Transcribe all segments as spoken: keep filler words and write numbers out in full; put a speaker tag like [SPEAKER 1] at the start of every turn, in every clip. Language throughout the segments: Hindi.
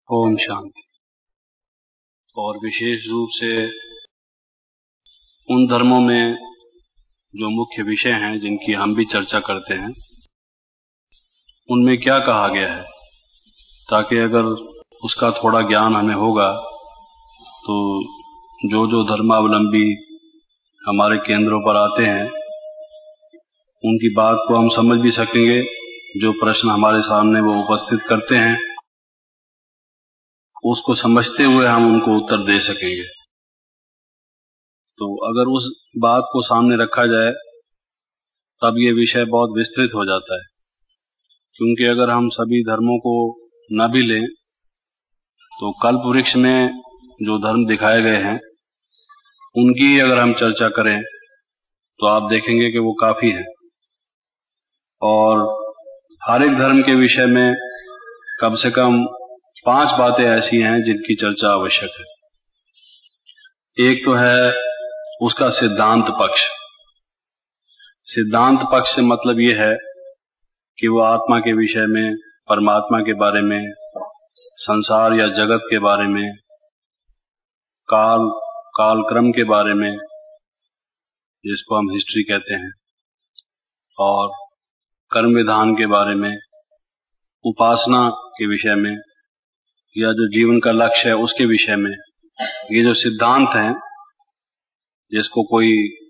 [SPEAKER 1] ओम शांति। और विशेष रूप से उन धर्मों में जो मुख्य विषय हैं जिनकी हम भी चर्चा करते हैं, उनमें क्या कहा गया है, ताकि अगर उसका थोड़ा ज्ञान हमें होगा तो जो जो धर्मावलंबी हमारे केंद्रों पर आते हैं उनकी बात को हम समझ भी सकेंगे। जो प्रश्न हमारे सामने वो उपस्थित करते हैं उसको समझते हुए हम उनको उत्तर दे सकेंगे। तो अगर उस बात को सामने रखा जाए तब ये विषय बहुत विस्तृत हो जाता है, क्योंकि अगर हम सभी धर्मों को न भी लें तो कल्प वृक्ष में जो धर्म दिखाए गए हैं उनकी अगर हम चर्चा करें तो आप देखेंगे कि वो काफी है। और हर एक धर्म के विषय में कम से कम पांच बातें ऐसी हैं जिनकी चर्चा आवश्यक है। एक तो है उसका सिद्धांत पक्ष। सिद्धांत पक्ष से मतलब ये है कि वो आत्मा के विषय में, परमात्मा के बारे में, संसार या जगत के बारे में, काल कालक्रम के बारे में, जिसको हम हिस्ट्री कहते हैं, और कर्म विधान के बारे में, उपासना के विषय में, या जो जीवन का लक्ष्य है उसके विषय में। ये जो सिद्धांत हैं, जिसको कोई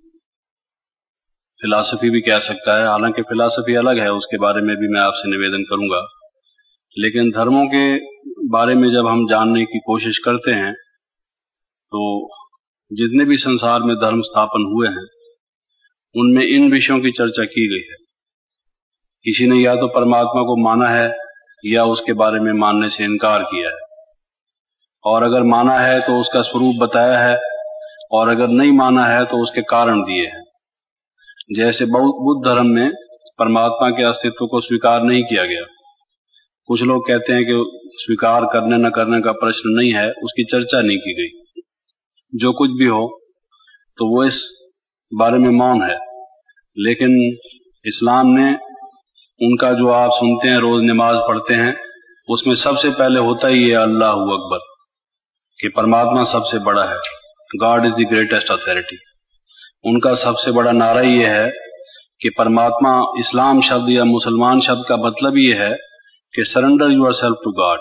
[SPEAKER 1] फिलॉसफी भी कह सकता है, हालांकि फिलॉसफी अलग है, उसके बारे में भी मैं आपसे निवेदन करूंगा। लेकिन धर्मों के बारे में जब हम जानने की कोशिश करते हैं तो जितने भी संसार में धर्म स्थापन हुए हैं उनमें इन विषयों की चर्चा की गई है। किसी ने या तो परमात्मा को माना है या उसके बारे में मानने से इनकार किया है, और अगर माना है तो उसका स्वरूप बताया है, और अगर नहीं माना है तो उसके कारण दिए हैं। जैसे बुद्ध धर्म में परमात्मा के अस्तित्व को स्वीकार नहीं किया गया। कुछ लोग कहते हैं कि स्वीकार करने न करने का प्रश्न नहीं है, उसकी चर्चा नहीं की गई। जो कुछ भी हो तो वो इस बारे में मौन है। लेकिन इस्लाम ने उनका जो आप सुनते हैं, रोज नमाज पढ़ते हैं, उसमें सबसे पहले होता ही है अल्लाहु अकबर, कि परमात्मा सबसे बड़ा है, God is the greatest authority. उनका सबसे बड़ा नारा ये है कि परमात्मा, इस्लाम शब्द या मुसलमान शब्द का मतलब ये है कि surrender yourself to God.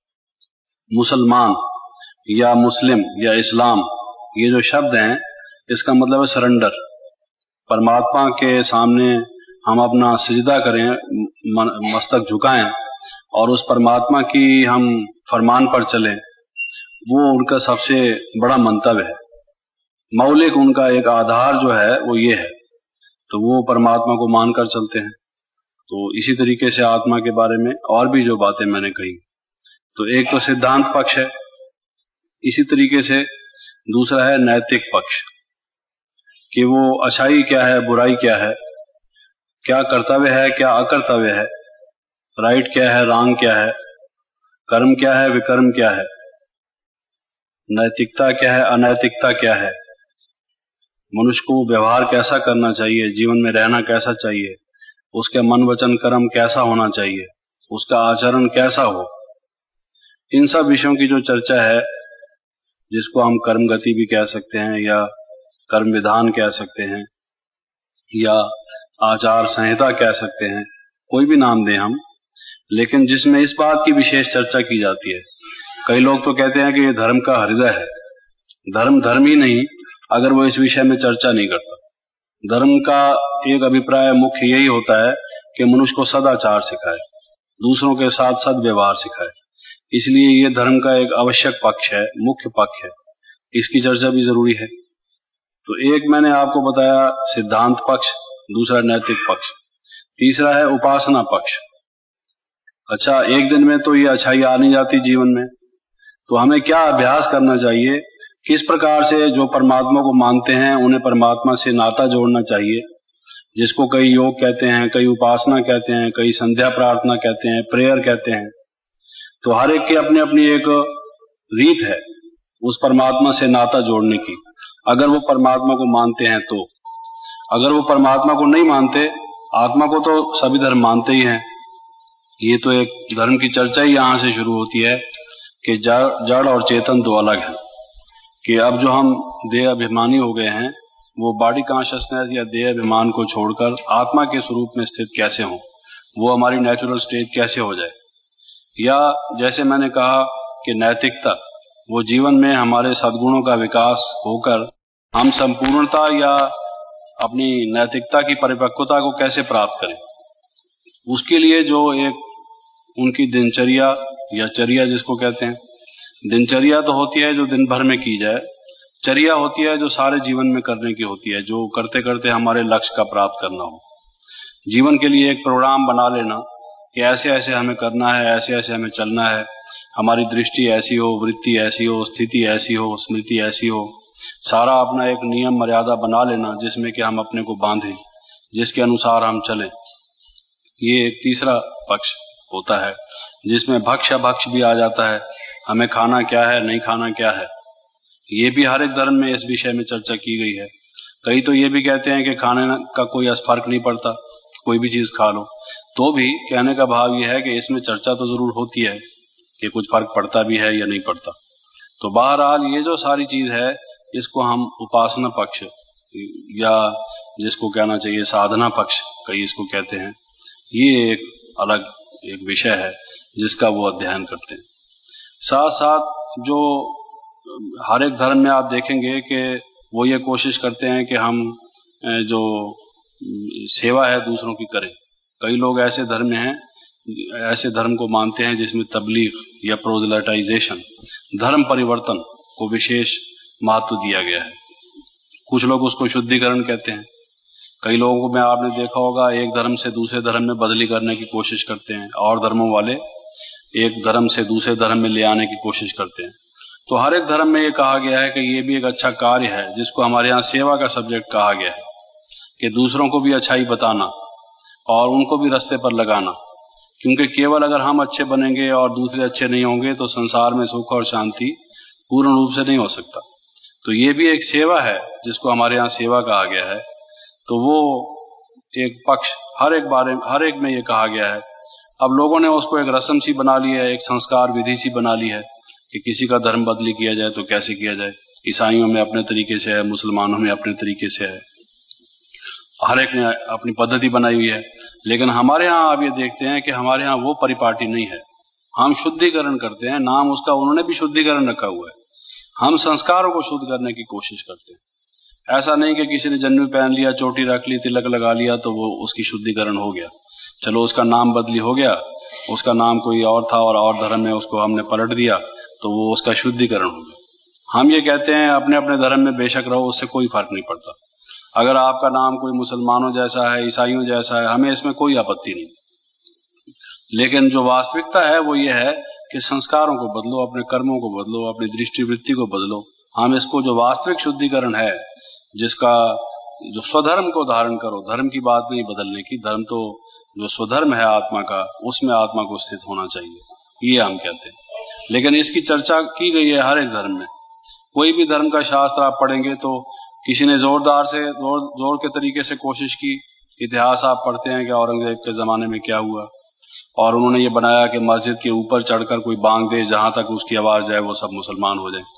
[SPEAKER 1] मुसलमान या मुस्लिम या इस्लाम, ये जो शब्द हैं, इसका मतलब है सरेंडर। परमात्मा के सामने हम अपना सिजदा करें, मस्तक झुकाएं और उस परमात्मा की हम फरमान पर चलें, वो उनका सबसे बड़ा मंतव्य है। मौलिक उनका एक आधार जो है वो ये है, तो वो परमात्मा को मानकर चलते हैं। तो इसी तरीके से आत्मा के बारे में और भी जो बातें मैंने कही, तो एक तो सिद्धांत पक्ष है। इसी तरीके से दूसरा है नैतिक पक्ष, कि वो अच्छाई क्या है, बुराई क्या है, क्या कर्तव्य है, क्या अकर्तव्य है, राइट क्या है, रॉन्ग क्या है, कर्म क्या है, विकर्म क्या है, नैतिकता क्या है, अनैतिकता क्या है, मनुष्य को व्यवहार कैसा करना चाहिए, जीवन में रहना कैसा चाहिए, उसके मन वचन कर्म कैसा होना चाहिए, उसका आचरण कैसा हो। इन सब विषयों की जो चर्चा है, जिसको हम कर्म गति भी कह सकते हैं या कर्म विधान कह सकते हैं या आचार संहिता कह सकते हैं, कोई भी नाम दें हम, लेकिन जिसमें इस बात की विशेष चर्चा की जाती है। कई लोग तो कहते हैं कि ये धर्म का हृदय है। धर्म धर्म ही नहीं अगर वो इस विषय में चर्चा नहीं करता। धर्म का एक अभिप्राय मुख्य यही होता है कि मनुष्य को सदाचार सिखाए, दूसरों के साथ सद्व्यवहार सिखाए। इसलिए ये धर्म का एक आवश्यक पक्ष है, मुख्य पक्ष है, इसकी चर्चा भी जरूरी है। तो एक मैंने आपको बताया सिद्धांत पक्ष, दूसरा नैतिक पक्ष, तीसरा है उपासना पक्ष। अच्छा, एक दिन में तो ये अच्छाई आ नहीं जाती जीवन में, तो हमें क्या अभ्यास करना चाहिए, किस प्रकार से जो परमात्मा को मानते हैं उन्हें परमात्मा से नाता जोड़ना चाहिए, जिसको कई योग कहते हैं, कई उपासना कहते हैं, कई संध्या प्रार्थना कहते हैं, प्रेयर कहते हैं। तो हर एक की अपनी अपनी एक रीत है उस परमात्मा से नाता जोड़ने की, अगर वो परमात्मा को मानते हैं तो। अगर वो परमात्मा को नहीं मानते, आत्मा को तो सभी धर्म मानते ही हैं, ये तो एक धर्म की चर्चा ही यहां से शुरू होती है कि जड़ और चेतन दो अलग हैं, कि अब जो हम देह अभिमानी हो गए हैं वो बॉडी कॉन्शियसनेस या देह अभिमान को छोड़कर आत्मा के स्वरूप में स्थित कैसे हों, वो हमारी नेचुरल स्टेट कैसे हो जाए। या जैसे मैंने कहा कि नैतिकता, वो जीवन में हमारे सद्गुणों का विकास होकर हम संपूर्णता या अपनी नैतिकता की परिपक्वता को कैसे प्राप्त करें। उसके लिए जो एक उनकी दिनचर्या या चर्या जिसको कहते हैं, दिनचर्या तो होती है जो दिन भर में की जाए, चर्या होती है जो सारे जीवन में करने की होती है, जो करते करते हमारे लक्ष्य का प्राप्त करना हो। जीवन के लिए एक प्रोग्राम बना लेना कि ऐसे ऐसे हमें करना है, ऐसे ऐसे हमें चलना है, हमारी दृष्टि ऐसी हो, वृत्ति ऐसी हो, स्थिति ऐसी हो, स्मृति ऐसी हो, सारा अपना एक नियम मर्यादा बना लेना जिसमें कि हम अपने को बांधें, जिसके अनुसार हम चलें। ये एक तीसरा पक्ष होता है जिसमें भक्ष अभक्ष भी आ जाता है, हमें खाना क्या है, नहीं खाना क्या है। ये भी हर एक धर्म में इस विषय में चर्चा की गई है। कई तो ये भी कहते हैं कि खाने का कोई फर्क नहीं पड़ता, कोई भी चीज खा लो। तो भी कहने का भाव यह है कि इसमें चर्चा तो जरूर होती है कि कुछ फर्क पड़ता भी है या नहीं पड़ता। तो बहरहाल ये जो सारी चीज है इसको हम उपासना पक्ष या जिसको कहना चाहिए साधना पक्ष, कई इसको कहते हैं, ये एक अलग एक विषय है जिसका वो अध्ययन करते हैं। साथ साथ जो हर एक धर्म में आप देखेंगे कि वो ये कोशिश करते हैं कि हम जो सेवा है दूसरों की करें। कई लोग ऐसे धर्म हैं, ऐसे धर्म को मानते हैं जिसमें तबलीग या प्रोजलाइटाइजेशन, धर्म परिवर्तन को विशेष महत्व दिया गया है। कुछ लोग उसको शुद्धिकरण कहते हैं। कई लोगों को में आपने देखा होगा एक धर्म से दूसरे धर्म में बदली करने की कोशिश करते हैं, और धर्मों वाले एक धर्म से दूसरे धर्म में ले आने की कोशिश करते हैं। तो हर एक धर्म में ये कहा गया है कि ये भी एक अच्छा कार्य है जिसको हमारे यहाँ सेवा का सब्जेक्ट कहा गया है, कि दूसरों को भी अच्छाई बताना और उनको भी रास्ते पर लगाना। क्योंकि केवल अगर हम अच्छे बनेंगे और दूसरे अच्छे नहीं होंगे तो संसार में सुख और शांति पूर्ण रूप से नहीं हो सकता। तो ये भी एक सेवा है जिसको हमारे यहाँ सेवा कहा गया है। तो वो एक पक्ष हर एक बारे हर एक में ये कहा गया है। अब लोगों ने उसको एक रस्म सी बना ली है, एक संस्कार विधि सी बना ली है कि किसी का धर्म बदली किया जाए तो कैसे किया जाए। ईसाइयों में अपने तरीके से है, मुसलमानों में अपने तरीके से है, हर एक ने अपनी पद्धति बनाई हुई है। लेकिन हमारे यहाँ आप ये देखते हैं कि हमारे यहाँ वो परिपाटी नहीं है। हम शुद्धिकरण करते हैं, नाम उसका उन्होंने भी शुद्धिकरण रखा हुआ है। हम संस्कारों को शुद्ध करने की कोशिश करते हैं। ऐसा नहीं कि किसी ने जन्म पहन लिया, चोटी रख ली, तिलक लगा लिया तो वो उसकी शुद्धिकरण हो गया। चलो उसका नाम बदली हो गया, उसका नाम कोई और था और और धर्म में उसको हमने पलट दिया तो वो उसका शुद्धिकरण हो गया। हम ये कहते हैं अपने अपने धर्म में बेशक रहो, उससे कोई फर्क नहीं पड़ता। अगर आपका नाम कोई मुसलमानों जैसा है, ईसाइयों जैसा है, हमें इसमें कोई आपत्ति नहीं। लेकिन जो वास्तविकता है वो ये है कि संस्कारों को बदलो, अपने कर्मों को बदलो, अपनी दृष्टिवृत्ति को बदलो। हम इसको जो वास्तविक शुद्धिकरण है, जिसका जो स्वधर्म को धारण करो, धर्म की बात नहीं बदलने की, धर्म तो जो स्वधर्म है आत्मा का, उसमें आत्मा को स्थित होना चाहिए, ये हम कहते हैं। लेकिन इसकी चर्चा की गई है हर एक धर्म में। कोई भी धर्म का शास्त्र आप पढ़ेंगे तो किसी ने जोरदार से जोर जोर के तरीके से कोशिश की। इतिहास आप पढ़ते हैं कि औरंगजेब के जमाने में क्या हुआ, और उन्होंने ये बनाया कि मस्जिद के ऊपर चढ़कर कोई बांग दे, जहां तक उसकी आवाज जाए वो सब मुसलमान हो जाए,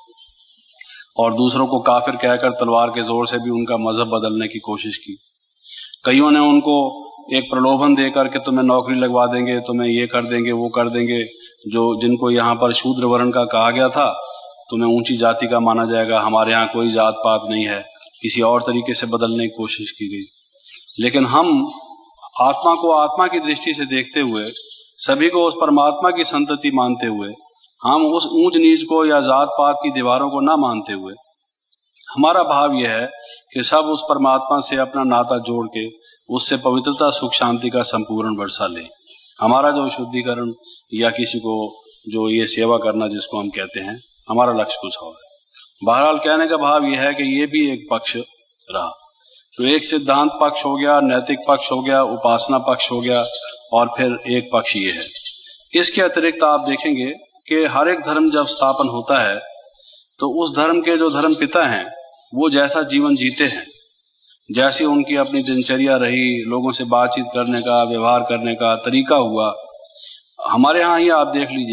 [SPEAKER 1] और दूसरों को काफिर कहकर तलवार के जोर से भी उनका मजहब बदलने की कोशिश की। कईयों ने उनको एक प्रलोभन देकर के तुम्हें नौकरी लगवा देंगे, तुम्हें ये कर देंगे, वो कर देंगे, जो जिनको यहाँ पर शूद्र वर्ण का कहा गया था, तुम्हें ऊंची जाति का माना जाएगा, हमारे यहाँ कोई जात पात नहीं है, किसी और तरीके से बदलने की कोशिश की गई। लेकिन हम आत्मा को आत्मा की दृष्टि से देखते हुए, सभी को उस परमात्मा की संतति मानते हुए, हम उस ऊंच नीच को या जात पात की दीवारों को ना मानते हुए, हमारा भाव यह है कि सब उस परमात्मा से अपना नाता जोड़ के उससे पवित्रता, सुख, शांति का संपूर्ण वर्षा ले। हमारा जो शुद्धिकरण या किसी को जो ये सेवा करना जिसको हम कहते हैं, हमारा लक्ष्य कुछ और है। बहरहाल कहने का भाव यह है कि ये भी एक पक्ष रहा। तो एक सिद्धांत पक्ष हो गया, नैतिक पक्ष हो गया, उपासना पक्ष हो गया, और फिर एक पक्ष ये है। इसके अतिरिक्त आप देखेंगे कि हर एक धर्म जब स्थापन होता है तो उस धर्म के जो धर्म पिता हैं वो जैसा जीवन जीते हैं, जैसी उनकी अपनी दिनचर्या रही, लोगों से बातचीत करने का, व्यवहार करने का तरीका हुआ। हमारे यहाँ ही आप देख लीजिए,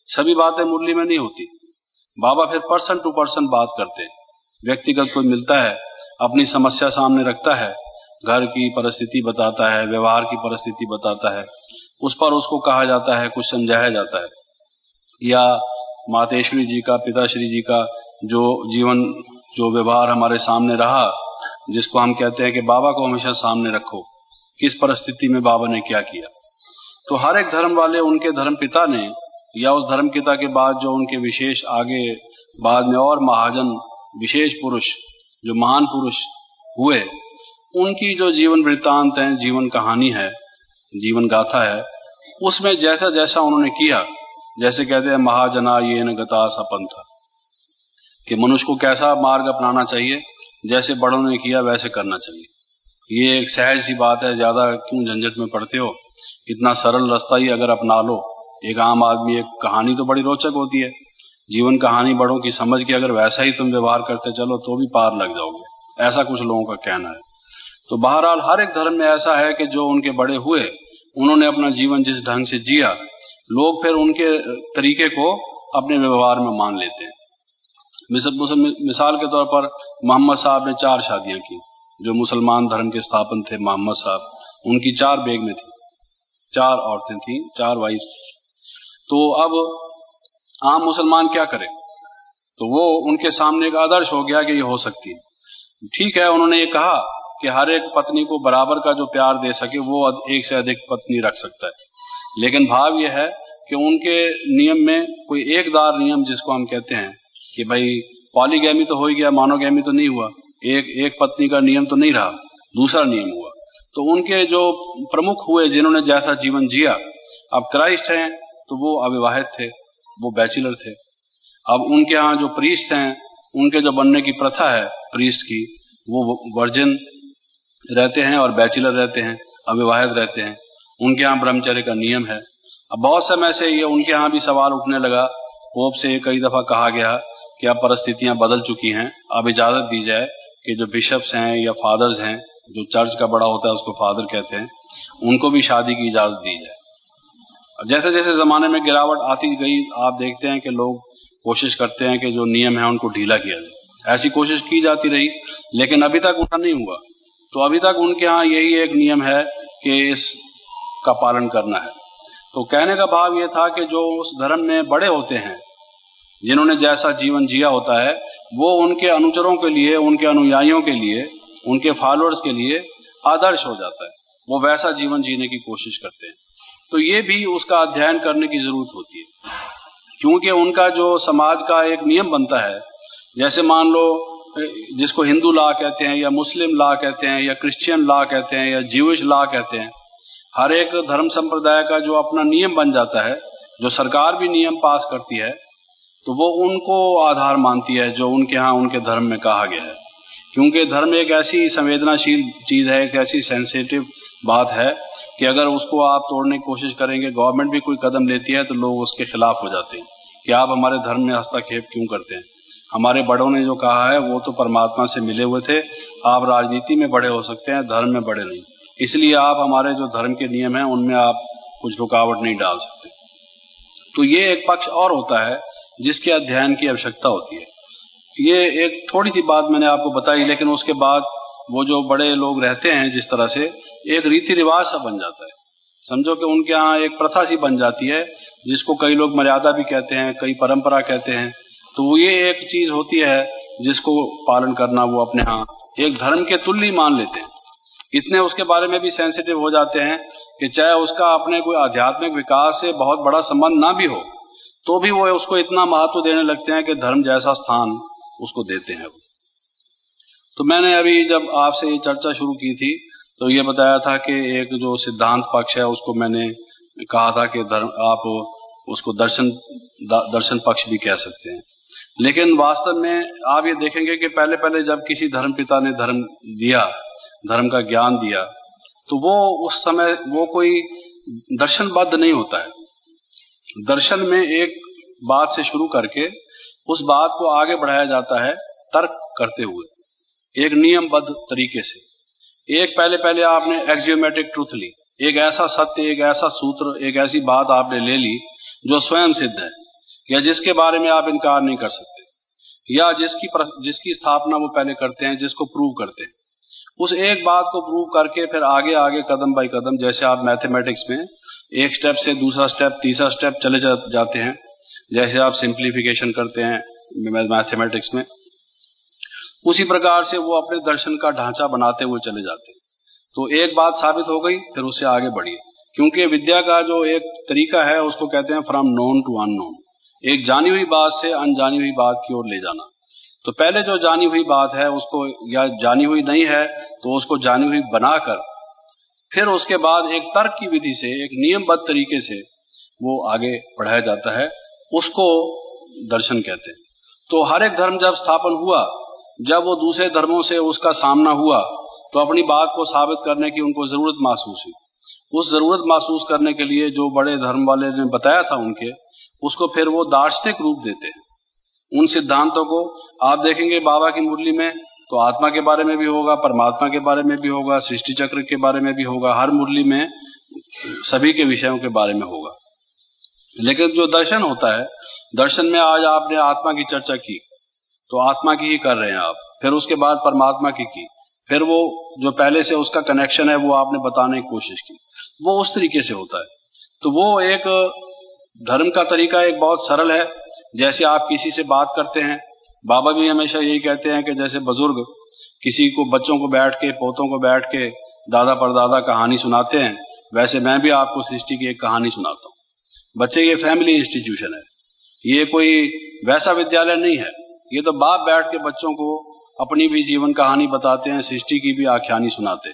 [SPEAKER 1] सभी बातें मुरली में नहीं होती। बाबा फिर पर्सन टू पर्सन बात करते हैं। व्यक्तिगत कोई मिलता है, अपनी समस्या सामने रखता है, घर की परिस्थिति बताता है, व्यवहार की परिस्थिति बताता है, उस पर उसको कहा जाता है, कुछ समझाया जाता है। या मातेश्वरी जी का, पिताश्री जी का जो जीवन, जो व्यवहार हमारे सामने रहा, जिसको हम कहते हैं कि बाबा को हमेशा सामने रखो, किस परिस्थिति में बाबा ने क्या किया। तो हर एक धर्म वाले, उनके धर्म पिता ने या उस धर्म पिता के बाद जो उनके विशेष आगे बाद में और महाजन विशेष पुरुष, जो महान पुरुष हुए, उनकी जो जीवन वृत्तांत है, जीवन कहानी है, जीवन गाथा है, उसमें जैसा जैसा उन्होंने किया, जैसे कहते हैं महाजना ये न गता सपंथा, कि मनुष्य को कैसा मार्ग अपनाना चाहिए, जैसे बड़ों ने किया वैसे करना चाहिए। ये एक सहज सी बात है, ज्यादा क्यों झंझट में पड़ते हो, इतना सरल रास्ता ही अगर अपना लो। एक आम आदमी, एक कहानी तो बड़ी रोचक होती है, जीवन कहानी बड़ों की समझ के अगर वैसा ही तुम व्यवहार करते चलो तो भी पार लग जाओगे, ऐसा कुछ लोगों का कहना है। तो बहरहाल हर एक धर्म में ऐसा है कि जो उनके बड़े हुए, उन्होंने अपना जीवन जिस ढंग से जिया, लोग फिर उनके तरीके को अपने व्यवहार में मान लेते हैं। मिसाल के तौर पर मोहम्मद साहब ने चार शादियां की, जो मुसलमान धर्म के स्थापन थे मोहम्मद साहब, उनकी चार बेगमें थी, चार औरतें थी, चार वाइफ थी। तो अब आम मुसलमान क्या करे, तो वो उनके सामने एक आदर्श हो गया कि ये हो सकती है। ठीक है, उन्होंने ये कहा कि हर एक पत्नी को बराबर का जो प्यार दे सके वो एक से अधिक पत्नी रख सकता है, लेकिन भाव यह है कि उनके नियम में कोई एकदार नियम, जिसको हम कहते हैं कि भाई पॉलीगैमी तो हो ही गया, मोनोगैमी तो नहीं हुआ, एक एक पत्नी का नियम तो नहीं रहा, दूसरा नियम हुआ। तो उनके जो प्रमुख हुए, जिन्होंने जैसा जीवन जिया, अब क्राइस्ट हैं तो वो अविवाहित थे, वो बैचलर थे। अब उनके यहाँ जो प्रीस्ट हैं, उनके जो बनने की प्रथा है प्रीस्ट की, वो वर्जिन रहते हैं और बैचलर रहते हैं, अविवाहित रहते हैं। उनके यहाँ ब्रह्मचर्य का नियम है। अब बहुत समय से ये उनके यहाँ भी सवाल उठने लगा, पोप से कई दफा कहा गया कि अब परिस्थितियां बदल चुकी हैं, अब इजाजत दी जाए कि जो बिशप्स हैं या फादर्स हैं, जो चर्च का बड़ा होता है उसको फादर कहते हैं, उनको भी शादी की इजाजत दी जाए। जैसे जैसे जमाने में गिरावट आती गई, आप देखते हैं कि लोग कोशिश करते हैं कि जो नियम है उनको ढीला किया जाए। ऐसी कोशिश की जाती रही, लेकिन अभी तक उनका नहीं हुआ। तो अभी तक उनके यहाँ यही एक नियम है कि इसका पालन करना है। तो कहने का भाव ये था कि जो उस धर्म में बड़े होते हैं, जिन्होंने जैसा जीवन जिया होता है, वो उनके अनुचरों के लिए, उनके अनुयायियों के लिए, उनके फॉलोअर्स के लिए आदर्श हो जाता है। वो वैसा जीवन जीने की कोशिश करते हैं। तो ये भी उसका अध्ययन करने की जरूरत होती है, क्योंकि उनका जो समाज का एक नियम बनता है, जैसे मान लो जिसको हिंदू लॉ कहते हैं या मुस्लिम लॉ कहते हैं या क्रिश्चियन लॉ कहते हैं या ज्यूइश लॉ कहते हैं, हर एक धर्म संप्रदाय का जो अपना नियम बन जाता है, जो सरकार भी नियम पास करती है, तो वो उनको आधार मानती है जो उनके यहाँ उनके धर्म में कहा गया है। क्योंकि धर्म एक ऐसी संवेदनशील चीज है, एक ऐसी सेंसिटिव बात है कि अगर उसको आप तोड़ने की कोशिश करेंगे, गवर्नमेंट भी कोई कदम लेती है, तो लोग उसके खिलाफ हो जाते हैं कि आप हमारे धर्म में हस्तक्षेप क्यों करते हैं। हमारे बड़ों ने जो कहा है वो तो परमात्मा से मिले हुए थे, आप राजनीति में बड़े हो सकते हैं, धर्म में बड़े नहीं, इसलिए आप हमारे जो धर्म के नियम हैं उनमें आप कुछ रुकावट नहीं डाल सकते। तो ये एक पक्ष और होता है जिसके अध्ययन की आवश्यकता होती है। ये एक थोड़ी सी बात मैंने आपको बताई, लेकिन उसके बाद वो जो बड़े लोग रहते हैं, जिस तरह से एक रीति रिवाज सा बन जाता है, समझो कि उनके यहाँ एक प्रथा सी बन जाती है, जिसको कई लोग मर्यादा भी कहते हैं, कई परंपरा कहते हैं। तो ये एक चीज होती है जिसको पालन करना वो अपने यहाँ एक धर्म के तुल्य मान लेते हैं। इतने उसके बारे में भी सेंसिटिव हो जाते हैं कि चाहे उसका अपने कोई आध्यात्मिक विकास से बहुत बड़ा संबंध ना भी हो, तो भी वो उसको इतना महत्व देने लगते हैं कि धर्म जैसा स्थान उसको देते हैं। तो मैंने अभी जब आपसे ये चर्चा शुरू की थी तो ये बताया था कि एक जो सिद्धांत पक्ष है उसको मैंने कहा था कि धर्म, आप उसको दर्शन दर्शन पक्ष भी कह सकते हैं। लेकिन वास्तव में आप ये देखेंगे कि पहले पहले जब किसी धर्म पिता ने धर्म दिया, धर्म का ज्ञान दिया, तो वो उस समय वो कोई दर्शनबद्ध नहीं होता है। दर्शन में एक बात से शुरू करके उस बात को आगे बढ़ाया जाता है तर्क करते हुए, एक नियमबद्ध तरीके से। एक पहले पहले आपने एक्सियोमेटिक ट्रूथ ली, एक ऐसा सत्य, एक ऐसा सूत्र, एक ऐसी बात आपने ले ली जो स्वयं सिद्ध है, या जिसके बारे में आप इनकार नहीं कर सकते, या जिसकी जिसकी स्थापना वो पहले करते हैं, जिसको प्रूव करते हैं, उस एक बात को प्रूव करके फिर आगे आगे कदम बाई कदम, जैसे आप मैथमेटिक्स में एक स्टेप से दूसरा स्टेप तीसरा स्टेप चले जा, जाते हैं, जैसे आप सिंप्लीफिकेशन करते हैं मैथमेटिक्स में, उसी प्रकार से वो अपने दर्शन का ढांचा बनाते हुए चले जाते हैं। तो एक बात साबित हो गई, फिर उससे आगे बढ़िए, क्योंकि विद्या का जो एक तरीका है उसको कहते हैं फ्रॉम नोन टू अननोन, एक जानी हुई बात से अनजानी हुई बात की ओर ले जाना। तो पहले जो जानी हुई बात है उसको, या जानी हुई नहीं है तो उसको जानी हुई बनाकर, फिर उसके बाद एक तर्क की विधि से, एक नियमबद्ध तरीके से वो आगे बढ़ाया जाता है, उसको दर्शन कहते हैं। तो हर एक धर्म जब स्थापन हुआ, जब वो दूसरे धर्मों से उसका सामना हुआ, तो अपनी बात को साबित करने की उनको जरूरत महसूस हुई। उस जरूरत महसूस करने के लिए जो बड़े धर्म वाले ने बताया था उनके, उसको फिर वो दार्शनिक रूप देते हैं। उन सिद्धांतों को आप देखेंगे बाबा की मुरली में, तो आत्मा के बारे में भी होगा, परमात्मा के बारे में भी होगा, सृष्टि चक्र के बारे में भी होगा, हर मुरली में सभी के विषयों के बारे में होगा। लेकिन जो दर्शन होता है, दर्शन में आज आपने आत्मा की चर्चा की, तो आत्मा की ही कर रहे हैं आप, फिर उसके बाद परमात्मा की की, फिर वो जो पहले से उसका कनेक्शन है वो आपने बताने की कोशिश की, वो उस तरीके से होता है। तो वो एक धर्म का तरीका एक बहुत सरल है। जैसे आप किसी से बात करते हैं, बाबा भी हमेशा यही कहते हैं कि जैसे बुजुर्ग किसी को, बच्चों को बैठ के, पोतों को बैठ के दादा परदादा कहानी सुनाते हैं, वैसे मैं भी आपको सृष्टि की एक कहानी सुनाता हूँ। बच्चे, ये फैमिली इंस्टीट्यूशन है, ये कोई वैसा विद्यालय नहीं है। ये तो बाप बैठ के बच्चों को अपनी भी जीवन कहानी बताते हैं, सृष्टि की भी आख्यानी सुनाते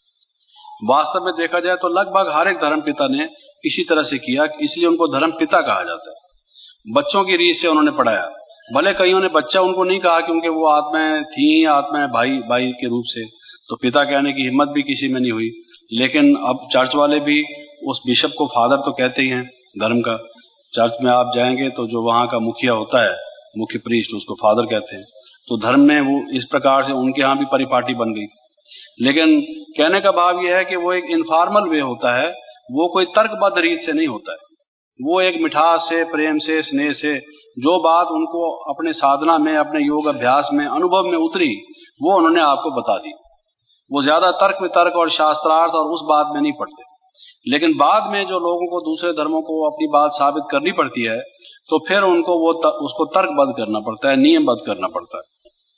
[SPEAKER 1] हैं। वास्तव में देखा जाए तो लगभग हर एक धर्म पिता ने इसी तरह से किया, इसलिए उनको धर्म पिता कहा जाता है। बच्चों की रीत से उन्होंने पढ़ाया, भले कईयों ने बच्चा उनको नहीं कहा क्योंकि वो आत्माएं थी ही आत्माएं भाई भाई के रूप से, तो पिता कहने की हिम्मत भी किसी में नहीं हुई। लेकिन अब चर्च वाले भी उस बिशप को फादर तो कहते ही हैं धर्म का। चर्च में आप जाएंगे तो जो वहां का मुखिया होता है, मुख्य प्रीस्ट, उसको फादर कहते हैं। तो धर्म में वो इस प्रकार से उनके यहाँ भी परिपाटी बन गई। लेकिन कहने का भाव यह है कि वो एक इनफॉर्मल वे होता है, वो कोई तर्कबद्ध रीत से नहीं होता है। वो एक मिठास से, प्रेम से, स्नेह से, जो बात उनको अपने साधना में, अपने योग अभ्यास में, अनुभव में उतरी, वो उन्होंने आपको बता दी। वो ज्यादा तर्क वितर्क और शास्त्रार्थ और उस बात में नहीं पड़ते। लेकिन बाद में जो लोगों को, दूसरे धर्मों को अपनी बात साबित करनी पड़ती है, तो फिर उनको वो त, उसको तर्कबद्ध करना पड़ता है, नियमबद्ध करना पड़ता है।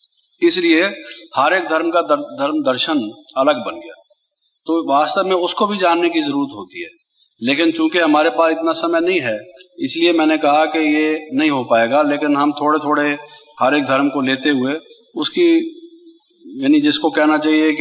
[SPEAKER 1] इसलिए हर एक धर्म का दर, धर्म दर्शन अलग बन गया। तो वास्तव में उसको भी जानने की जरूरत होती है। लेकिन चूंकि हमारे पास इतना समय नहीं है, इसलिए मैंने कहा कि ये नहीं हो पाएगा। लेकिन हम थोड़े थोड़े हर एक धर्म को लेते हुए उसकी, यानी जिसको कहना चाहिए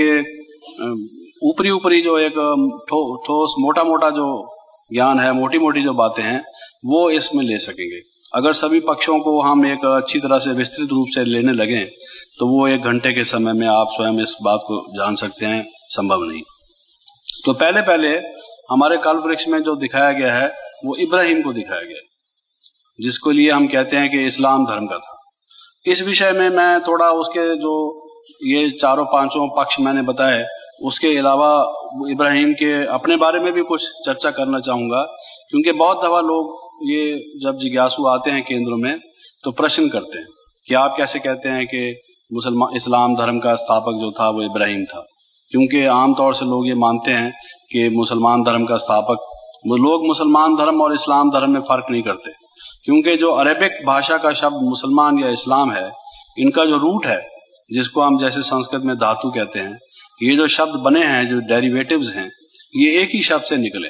[SPEAKER 1] कि ऊपरी ऊपरी जो एक ठो, ठोस मोटा मोटा जो ज्ञान है, मोटी मोटी जो बातें हैं, वो इसमें ले सकेंगे। अगर सभी पक्षों को हम एक अच्छी तरह से विस्तृत रूप से लेने लगे, तो वो एक घंटे के समय में आप स्वयं इस बात को जान सकते हैं, संभव नहीं। तो पहले पहले हमारे कल्प वृक्ष में जो दिखाया गया है वो इब्राहिम को दिखाया गया, जिसको लिए हम कहते हैं कि इस्लाम धर्म का था। इस विषय में मैं थोड़ा उसके जो ये चारों पांचों पक्ष मैंने बताए, उसके अलावा इब्राहिम के अपने बारे में भी कुछ चर्चा करना चाहूंगा। क्योंकि बहुत दफा लोग ये जब जिज्ञासु आते हैं केंद्रों में, तो प्रश्न करते हैं कि आप कैसे कहते हैं कि मुसलमान इस्लाम धर्म का स्थापक जो था वो इब्राहिम था। क्योंकि आमतौर से लोग ये मानते हैं कि मुसलमान धर्म का स्थापक, वो लोग मुसलमान धर्म और इस्लाम धर्म में फर्क नहीं करते। क्योंकि जो अरेबिक भाषा का शब्द मुसलमान या इस्लाम है, इनका जो रूट है, जिसको हम जैसे संस्कृत में धातु कहते हैं, ये जो शब्द बने हैं, जो डेरिवेटिव्स हैं, ये एक ही शब्द से निकले।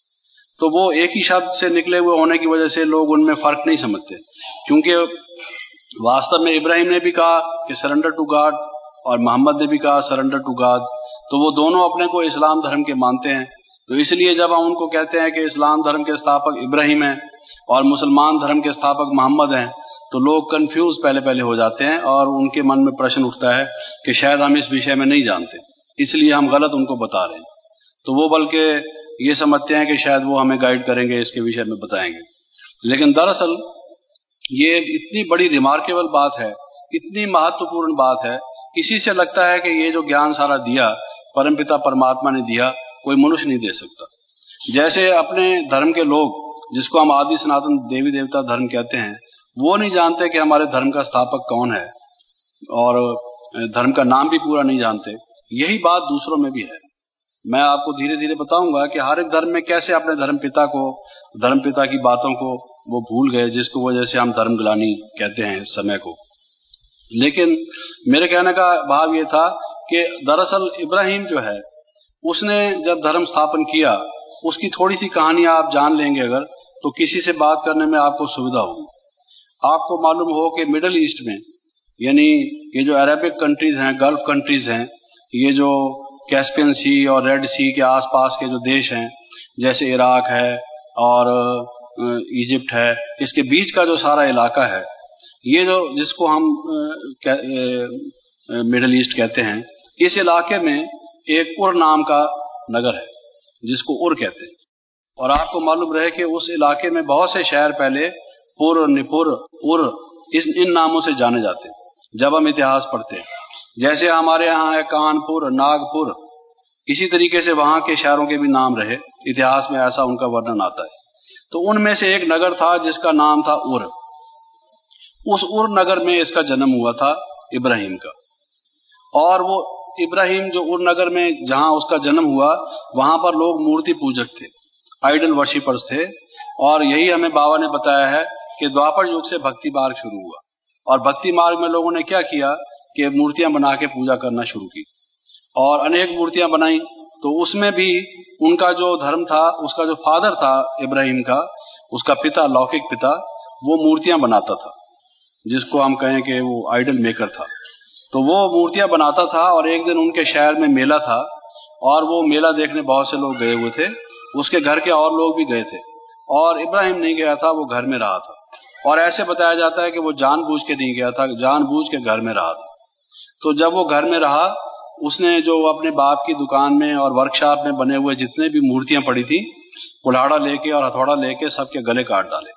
[SPEAKER 1] तो वो एक ही शब्द से निकले हुए होने की वजह से लोग उनमें फर्क नहीं समझते। क्योंकि वास्तव में इब्राहिम ने भी कहा कि सरेंडर टू गॉड, और मोहम्मद ने भी कहा सरेंडर टू गॉड, तो वो दोनों अपने को इस्लाम धर्म के मानते हैं। तो इसलिए जब हम उनको कहते हैं कि इस्लाम धर्म के स्थापक इब्राहिम है और मुसलमान धर्म के स्थापक मोहम्मद हैं, तो लोग कंफ्यूज पहले पहले हो जाते हैं और उनके मन में प्रश्न उठता है कि शायद हम इस विषय में नहीं जानते, इसलिए हम गलत उनको बता रहे हैं। तो वो बल्कि ये समझते हैं कि शायद वो हमें गाइड करेंगे, इसके विषय में बताएंगे। लेकिन दरअसल ये इतनी बड़ी रिमार्केबल बात है, इतनी महत्वपूर्ण बात है, इसी से लगता है कि ये जो ज्ञान सारा दिया परमपिता परमात्मा ने दिया, कोई मनुष्य नहीं दे सकता। जैसे अपने धर्म के लोग जिसको हम आदि सनातन देवी देवता धर्म कहते हैं, वो नहीं जानते कि हमारे धर्म का स्थापक कौन है, और धर्म का नाम भी पूरा नहीं जानते। यही बात दूसरों में भी है। मैं आपको धीरे धीरे बताऊंगा कि हर एक धर्म में कैसे अपने धर्म पिता को, धर्म पिता की बातों को वो भूल गए, जिसको वजह से हम धर्म ग्लानि कहते हैं इस समय को। लेकिन मेरे कहने का भाव ये था कि दरअसल इब्राहिम जो है, उसने जब धर्म स्थापन किया, उसकी थोड़ी सी कहानी आप जान लेंगे अगर, तो किसी से बात करने में आपको सुविधा होगी। आपको मालूम हो कि मिडिल ईस्ट में, यानी ये जो अरेबिक कंट्रीज हैं, गल्फ कंट्रीज हैं, ये जो कैस्पियन सी और रेड सी के आसपास के जो देश हैं, जैसे इराक है और इजिप्ट है, इसके बीच का जो सारा इलाका है, ये जो जिसको हम मिडिल ईस्ट कहते हैं, इस इलाके में एक उर नाम का नगर है जिसको उर कहते हैं। और आपको मालूम रहे कि उस इलाके में बहुत से शहर पहले पुर, निपुर, उर इस इन नामों से जाने जाते हैं जब हम इतिहास पढ़ते हैं। जैसे हमारे यहाँ है कानपुर, नागपुर, इसी तरीके से वहां के शहरों के भी नाम रहे, इतिहास में ऐसा उनका वर्णन आता है। तो उनमें से एक नगर था जिसका नाम था उर। उस उर नगर में इसका जन्म हुआ था इब्राहिम का। और वो इब्राहिम जो उर नगर में जहां उसका जन्म हुआ, वहां पर लोग मूर्ति पूजक थे, आइडल वर्शिपर्स थे। और यही हमें बाबा ने बताया है कि द्वापर युग से भक्ति मार्ग शुरू हुआ, और भक्ति मार्ग में लोगों ने क्या किया कि मूर्तियां बना के पूजा करना शुरू की, और अनेक मूर्तियां बनाई। तो उसमें भी उनका जो धर्म था, उसका जो फादर था इब्राहिम का, उसका पिता, लौकिक पिता, वो मूर्तियां बनाता था, जिसको हम कहें कि वो आइडल मेकर था। तो वो मूर्तियां बनाता था, और एक दिन उनके शहर में मेला था, और वो मेला देखने बहुत से लोग गए हुए थे। उसके घर के और लोग भी गए थे, और इब्राहिम नहीं गया था, वो घर में रहा था। और ऐसे बताया जाता है कि वो जानबूझ के नहीं गया था, जानबूझ के घर में रहा था। तो जब वो घर में रहा, उसने जो अपने बाप की दुकान में और वर्कशॉप में बने हुए जितने भी मूर्तियां पड़ी थी, कुल्हाड़ा लेके और हथौड़ा लेके सबके गले काट डाले।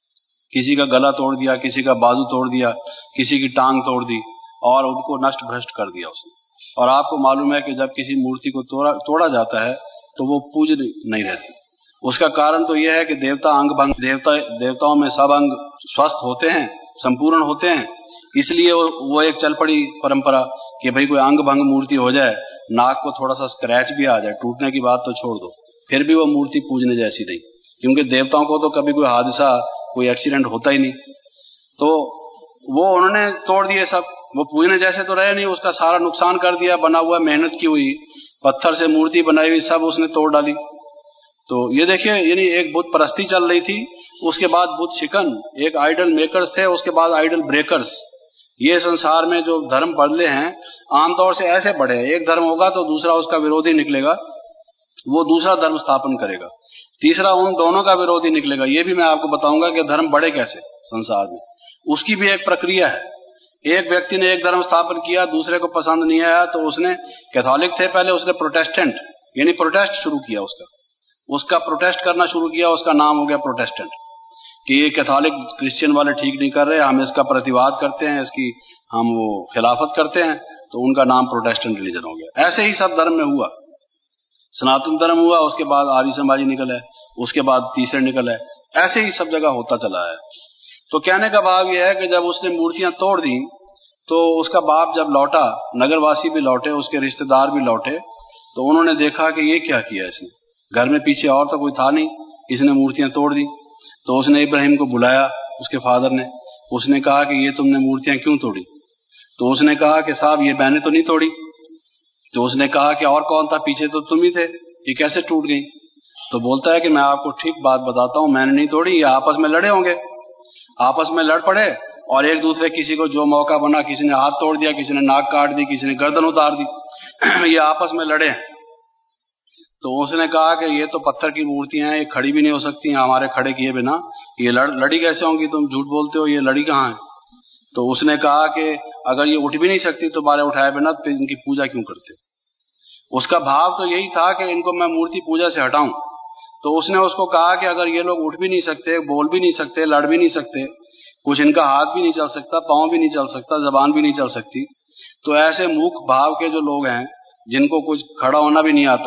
[SPEAKER 1] किसी का गला तोड़ दिया, किसी का बाजू तोड़ दिया, किसी की टांग तोड़ दी, और उनको नष्ट भ्रष्ट कर दिया उसने। और आपको मालूम है कि जब किसी मूर्ति को तोड़ा तोड़ा जाता है तो वो पूज नहीं रहती। उसका कारण तो यह है कि देवता अंग भंग, देवता देवताओं में सब अंग स्वस्थ होते हैं, संपूर्ण होते हैं, इसलिए वो, वो एक चल पड़ी परंपरा कि भाई कोई अंग भंग मूर्ति हो जाए, नाक को थोड़ा सा स्क्रैच भी आ जाए, टूटने की बात तो छोड़ दो, फिर भी वो मूर्ति पूजने जैसी नहीं, क्योंकि देवताओं को तो कभी कोई हादसा, कोई एक्सीडेंट होता ही नहीं। तो वो उन्होंने तोड़ दिए सब, वो पूजने जैसे तो रहे नहीं, उसका सारा नुकसान कर दिया। बना हुआ, मेहनत की हुई, पत्थर से मूर्ति बनाई हुई सब उसने तोड़ डाली। तो ये देखिए, यानी एक बुत परस्ती चल रही थी, उसके बाद बुत शिकन, एक आइडल मेकर्स थे, उसके बाद आइडल ब्रेकर्स। ये संसार में जो धर्म बदले हैं, आमतौर से ऐसे बढ़े, एक धर्म होगा तो दूसरा उसका विरोधी निकलेगा, वो दूसरा धर्म स्थापन करेगा, तीसरा उन दोनों का विरोधी निकलेगा। ये भी मैं आपको बताऊंगा कि धर्म बढ़े कैसे संसार में, उसकी भी एक प्रक्रिया है। एक व्यक्ति ने एक धर्म स्थापन किया, दूसरे को पसंद नहीं आया, तो उसने, कैथोलिक थे पहले, उसने प्रोटेस्टेंट यानी प्रोटेस्ट शुरू किया, उसका उसका प्रोटेस्ट करना शुरू किया, उसका नाम हो गया प्रोटेस्टेंट, कि ये कैथोलिक क्रिश्चियन वाले ठीक नहीं कर रहे, हम इसका प्रतिवाद करते हैं, इसकी हम वो खिलाफत करते हैं, तो उनका नाम प्रोटेस्टेंट रिलीजन हो गया। ऐसे ही सब धर्म में हुआ, सनातन धर्म हुआ, उसके बाद आर्य समाजी निकल है, उसके बाद तीसरे निकल है, ऐसे ही सब जगह होता चला है। तो कहने का भाव यह है कि जब उसने मूर्तियां तोड़ दी, तो उसका बाप जब लौटा, नगरवासी भी लौटे, उसके रिश्तेदार भी लौटे, तो उन्होंने देखा कि ये क्या किया इसने, घर में पीछे और तो कोई था नहीं, इसने मूर्तियां तोड़ दी। तो उसने इब्राहिम को बुलाया, उसके फादर ने, उसने कहा कि ये तुमने मूर्तियां क्यों तोड़ी? तो उसने कहा कि साहब ये मैंने तो नहीं तोड़ी। तो उसने कहा कि और कौन था पीछे, तो तुम ही थे, ये कैसे टूट गई? तो बोलता है कि मैं आपको ठीक बात बताता हूं, मैंने नहीं तोड़ी, ये आपस में लड़े होंगे, आपस में लड़ पड़े, और एक दूसरे, किसी को जो मौका बना, किसी ने हाथ तोड़ दिया, किसी ने नाक काट दी, किसी ने गर्दन उतार दी, ये आपस में लड़े। तो उसने कहा कि ये तो पत्थर की मूर्तियां हैं, ये खड़ी भी नहीं हो सकती हमारे खड़े किए बिना, ये लड़ लड़ी कैसे होंगी? तुम झूठ बोलते हो, ये लड़ी कहाँ है? तो उसने कहा कि अगर ये उठ भी नहीं सकती तो बारे उठाए बिना तो इनकी पूजा क्यों करते? उसका भाव तो यही था कि इनको मैं मूर्ति पूजा से हटाऊं। तो उसने उसको कहा कि अगर ये लोग उठ भी नहीं सकते, बोल भी नहीं सकते, लड़ भी नहीं सकते, कुछ इनका हाथ भी नहीं चल सकता, पांव भी नहीं चल सकता, जबान भी नहीं चल सकती, तो ऐसे मूक भाव के जो लोग हैं, जिनको कुछ खड़ा होना भी नहीं आता,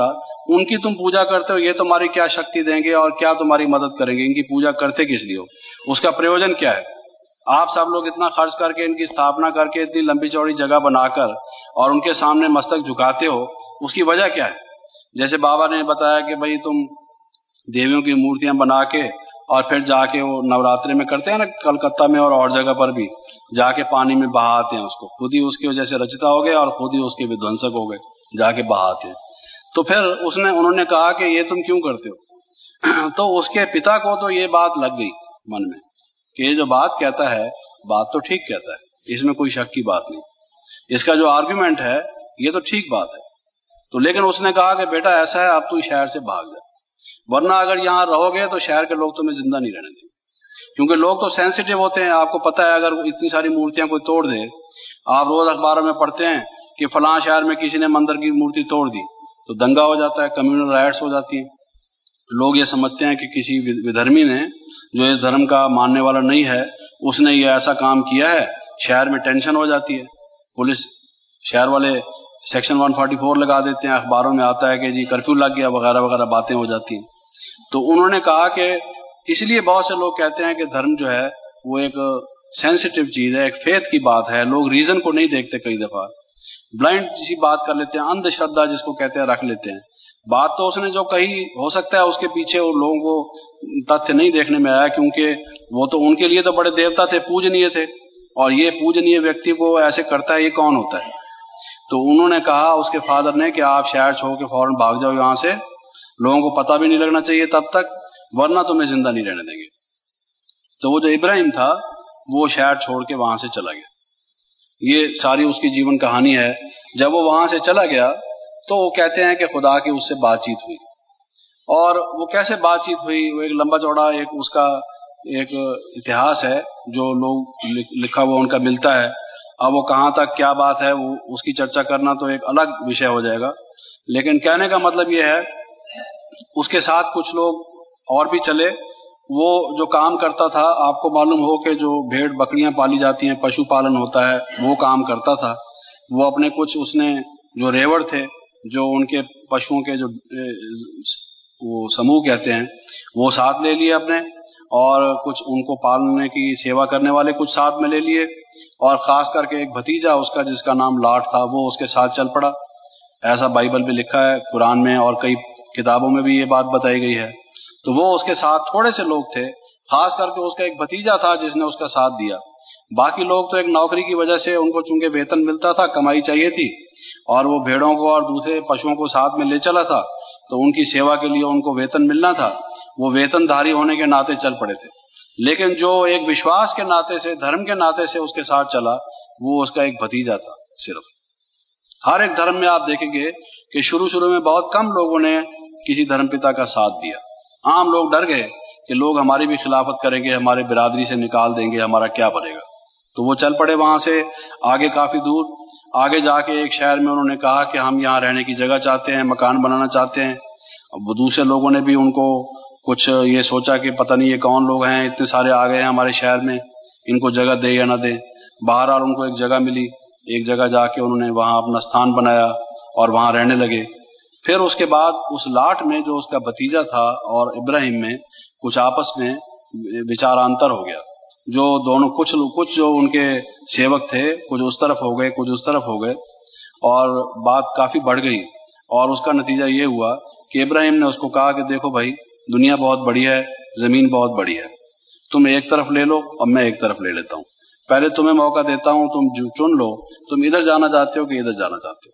[SPEAKER 1] उनकी तुम पूजा करते हो, ये तुम्हारी क्या शक्ति देंगे और क्या तुम्हारी मदद करेंगे, इनकी पूजा करते किस लिए हो, उसका प्रयोजन क्या है? आप सब लोग इतना खर्च करके इनकी स्थापना करके इतनी लंबी चौड़ी जगह बनाकर और उनके सामने मस्तक झुकाते हो, उसकी वजह क्या है? जैसे बाबा ने बताया कि भाई तुम देवियों की मूर्तियां बना के और फिर जाके वो नवरात्रि में करते हैं ना, कलकत्ता में और और जगह पर भी जाके पानी में बहाते हैं उसको, खुद ही उसकी वजह से रचता हो गए और खुद ही उसके विध्वंसक हो गए, जाके बहाते हैं। तो फिर उसने उन्होंने कहा कि ये तुम क्यों करते हो? तो उसके पिता को तो ये बात लग गई मन में कि ये जो बात कहता है, बात तो ठीक कहता है, इसमें कोई शक की बात नहीं, इसका जो आर्ग्यूमेंट है ये तो ठीक बात है। तो लेकिन उसने कहा कि बेटा ऐसा है, अब तू शहर से भाग जा, वरना अगर यहाँ रहोगे तो शहर के लोग तुम्हें जिंदा नहीं रहने देंगे, क्योंकि लोग तो सेंसिटिव होते हैं। आपको पता है, अगर इतनी सारी मूर्तियां कोई तोड़ दे, आप रोज अखबारों में पढ़ते हैं कि फलां शहर में किसी ने मंदिर की मूर्ति तोड़ दी, तो दंगा हो जाता है, कम्युनल राइट्स हो जाती हैं। लोग ये समझते हैं कि किसी विधर्मी ने, जो इस धर्म का मानने वाला नहीं है, उसने ये ऐसा काम किया है, शहर में टेंशन हो जाती है, पुलिस शहर वाले सेक्शन एक सौ चौवालीस लगा देते हैं, अखबारों में आता है कि जी कर्फ्यू लग गया, वगैरह वगैरह बातें हो जाती हैं। तो उन्होंने कहा कि इसलिए बहुत से लोग कहते हैं कि धर्म जो है वो एक सेंसिटिव चीज है, एक फेथ की बात है, लोग रीजन को नहीं देखते, कई दफा ब्लाइंड सी बात कर लेते हैं, अंधश्रद्धा जिसको कहते हैं रख लेते हैं। बात तो उसने जो कही, हो सकता है उसके पीछे उन लोगों को तथ्य नहीं देखने में आया, क्योंकि वो तो उनके लिए तो बड़े देवता थे, पूजनीय थे, और ये पूजनीय व्यक्ति को ऐसे करता है, ये कौन होता है? तो उन्होंने कहा उसके फादर ने कि आप शहर छोड़ के फौरन भाग जाओ यहाँ से, लोगों को पता भी नहीं लगना चाहिए तब तक, वरना तुम्हें जिंदा नहीं रहने देंगे। तो वो जो इब्राहिम था वो शहर छोड़ के वहां से चला गया। ये सारी उसकी जीवन कहानी है। जब वो वहां से चला गया तो वो कहते हैं कि खुदा की उससे बातचीत हुई, और वो कैसे बातचीत हुई, वो एक लंबा चौड़ा एक उसका एक इतिहास है जो लोग लिखा हुआ उनका मिलता है। अब वो कहाँ तक क्या बात है, वो उसकी चर्चा करना तो एक अलग विषय हो जाएगा, लेकिन कहने का मतलब ये है, उसके साथ कुछ लोग और भी चले। वो जो काम करता था, आपको मालूम हो कि जो भेड़ बकरियां पाली जाती हैं, पशुपालन होता है, वो काम करता था। वो अपने कुछ उसने जो रेवड़ थे, जो उनके पशुओं के जो वो समूह कहते हैं, वो साथ ले लिए अपने, और कुछ उनको पालने की सेवा करने वाले कुछ साथ में ले लिए, और खास करके एक भतीजा उसका जिसका नाम लाट था, वो उसके साथ चल पड़ा। ऐसा बाइबल में लिखा है, कुरान में और कई किताबों में भी ये बात बताई गई है। तो वो उसके साथ थोड़े से लोग थे, खास करके उसका एक भतीजा था जिसने उसका साथ दिया। बाकी लोग तो एक नौकरी की वजह से, उनको चूंकि वेतन मिलता था, कमाई चाहिए थी, और वो भेड़ों को और दूसरे पशुओं को साथ में ले चला था, तो उनकी सेवा के लिए उनको वेतन मिलना था, वो वेतनधारी होने के नाते चल पड़े थे। लेकिन जो एक विश्वास के नाते से, धर्म के नाते से उसके साथ चला, वो उसका एक भतीजा था सिर्फ। हर एक धर्म में आप देखेंगे कि शुरू शुरू में बहुत कम लोगों ने किसी धर्मपिता का साथ दिया। आम लोग डर गए कि लोग हमारी भी खिलाफत करेंगे, हमारे बिरादरी से निकाल देंगे, हमारा क्या बनेगा। तो वो चल पड़े वहां से आगे, काफी दूर आगे जाके एक शहर में उन्होंने कहा कि हम यहाँ रहने की जगह चाहते हैं, मकान बनाना चाहते हैं। अब दूसरे लोगों ने भी उनको कुछ ये सोचा कि पता नहीं ये कौन लोग हैं, इतने सारे आ गए हैं हमारे शहर में, इनको जगह दे या ना दे। बहरहाल उनको एक जगह मिली, एक जगह जाके उन्होंने वहां अपना स्थान बनाया और वहां रहने लगे। फिर उसके बाद उस लाट में, जो उसका भतीजा था, और इब्राहिम में कुछ आपस में विचारांतर हो गया। जो दोनों कुछ कुछ जो उनके सेवक थे, कुछ उस तरफ हो गए, कुछ उस तरफ हो गए, और बात काफी बढ़ गई। और उसका नतीजा ये हुआ कि इब्राहिम ने उसको कहा कि देखो भाई, दुनिया बहुत बड़ी है, जमीन बहुत बड़ी है, तुम एक तरफ ले लो और मैं एक तरफ ले लेता हूँ। पहले तुम्हें मौका देता हूँ, तुम चुन लो, तुम इधर जाना चाहते हो कि इधर जाना चाहते हो।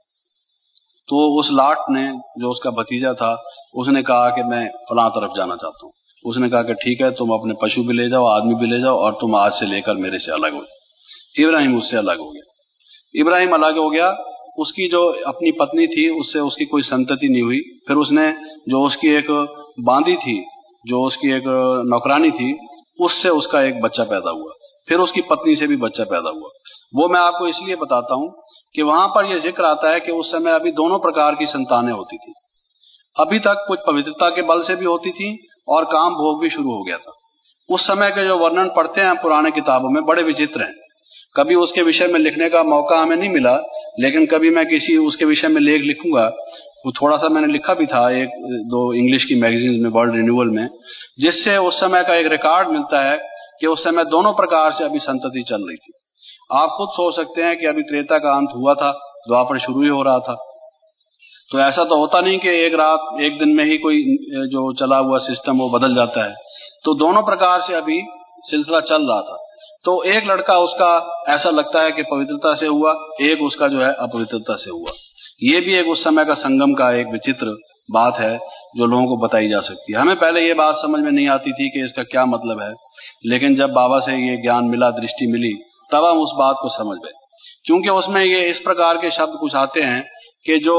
[SPEAKER 1] तो उस लाट ने, जो उसका भतीजा था, उसने कहा कि मैं फलां तरफ जाना चाहता हूँ। उसने कहा कि ठीक है, तुम अपने पशु भी ले जाओ, आदमी भी ले जाओ, और तुम आज से लेकर मेरे से अलग हो। इब्राहिम उससे अलग हो गया। इब्राहिम अलग हो गया, उसकी जो अपनी पत्नी थी उससे उसकी कोई संतति नहीं हुई। फिर उसने जो उसकी एक बांदी थी, जो उसकी एक नौकरानी थी, उससे उसका एक बच्चा पैदा हुआ। फिर उसकी पत्नी से भी बच्चा पैदा हुआ। वो मैं आपको इसलिए बताता हूं कि वहां पर यह जिक्र आता है कि उस समय अभी दोनों प्रकार की संतानें होती थी। अभी तक कुछ पवित्रता के बल से भी होती थी और काम भोग भी शुरू हो गया था। उस समय के जो वर्णन पढ़ते हैं पुराने किताबों में, बड़े विचित्र हैं। कभी उसके विषय में लिखने का मौका हमें नहीं मिला, लेकिन कभी मैं किसी उसके विषय में लेख लिखूंगा वो थोड़ा सा मैंने लिखा भी था एक दो इंग्लिश की मैगजीन्स में, वर्ल्ड रिन्यूअल में, जिससे उस समय का एक रिकॉर्ड मिलता है कि उस समय दोनों प्रकार से अभी संतति चल रही थी। आप खुद सोच सकते हैं कि अभी त्रेता का अंत हुआ था, द्वापर शुरू ही हो रहा था, तो ऐसा तो होता नहीं कि एक रात एक दिन में ही कोई जो चला हुआ सिस्टम वो बदल जाता है। तो दोनों प्रकार से अभी सिलसिला चल रहा था। तो एक लड़का उसका ऐसा लगता है कि पवित्रता से हुआ, एक उसका जो है अपवित्रता से हुआ। ये भी एक उस समय का संगम का एक विचित्र बात है जो लोगों को बताई जा सकती है। हमें पहले ये बात समझ में नहीं आती थी कि इसका क्या मतलब है, लेकिन जब बाबा से ये ज्ञान मिला, दृष्टि मिली, तब हम उस बात को समझ गए। क्योंकि उसमें ये इस प्रकार के शब्द कुछ आते हैं कि जो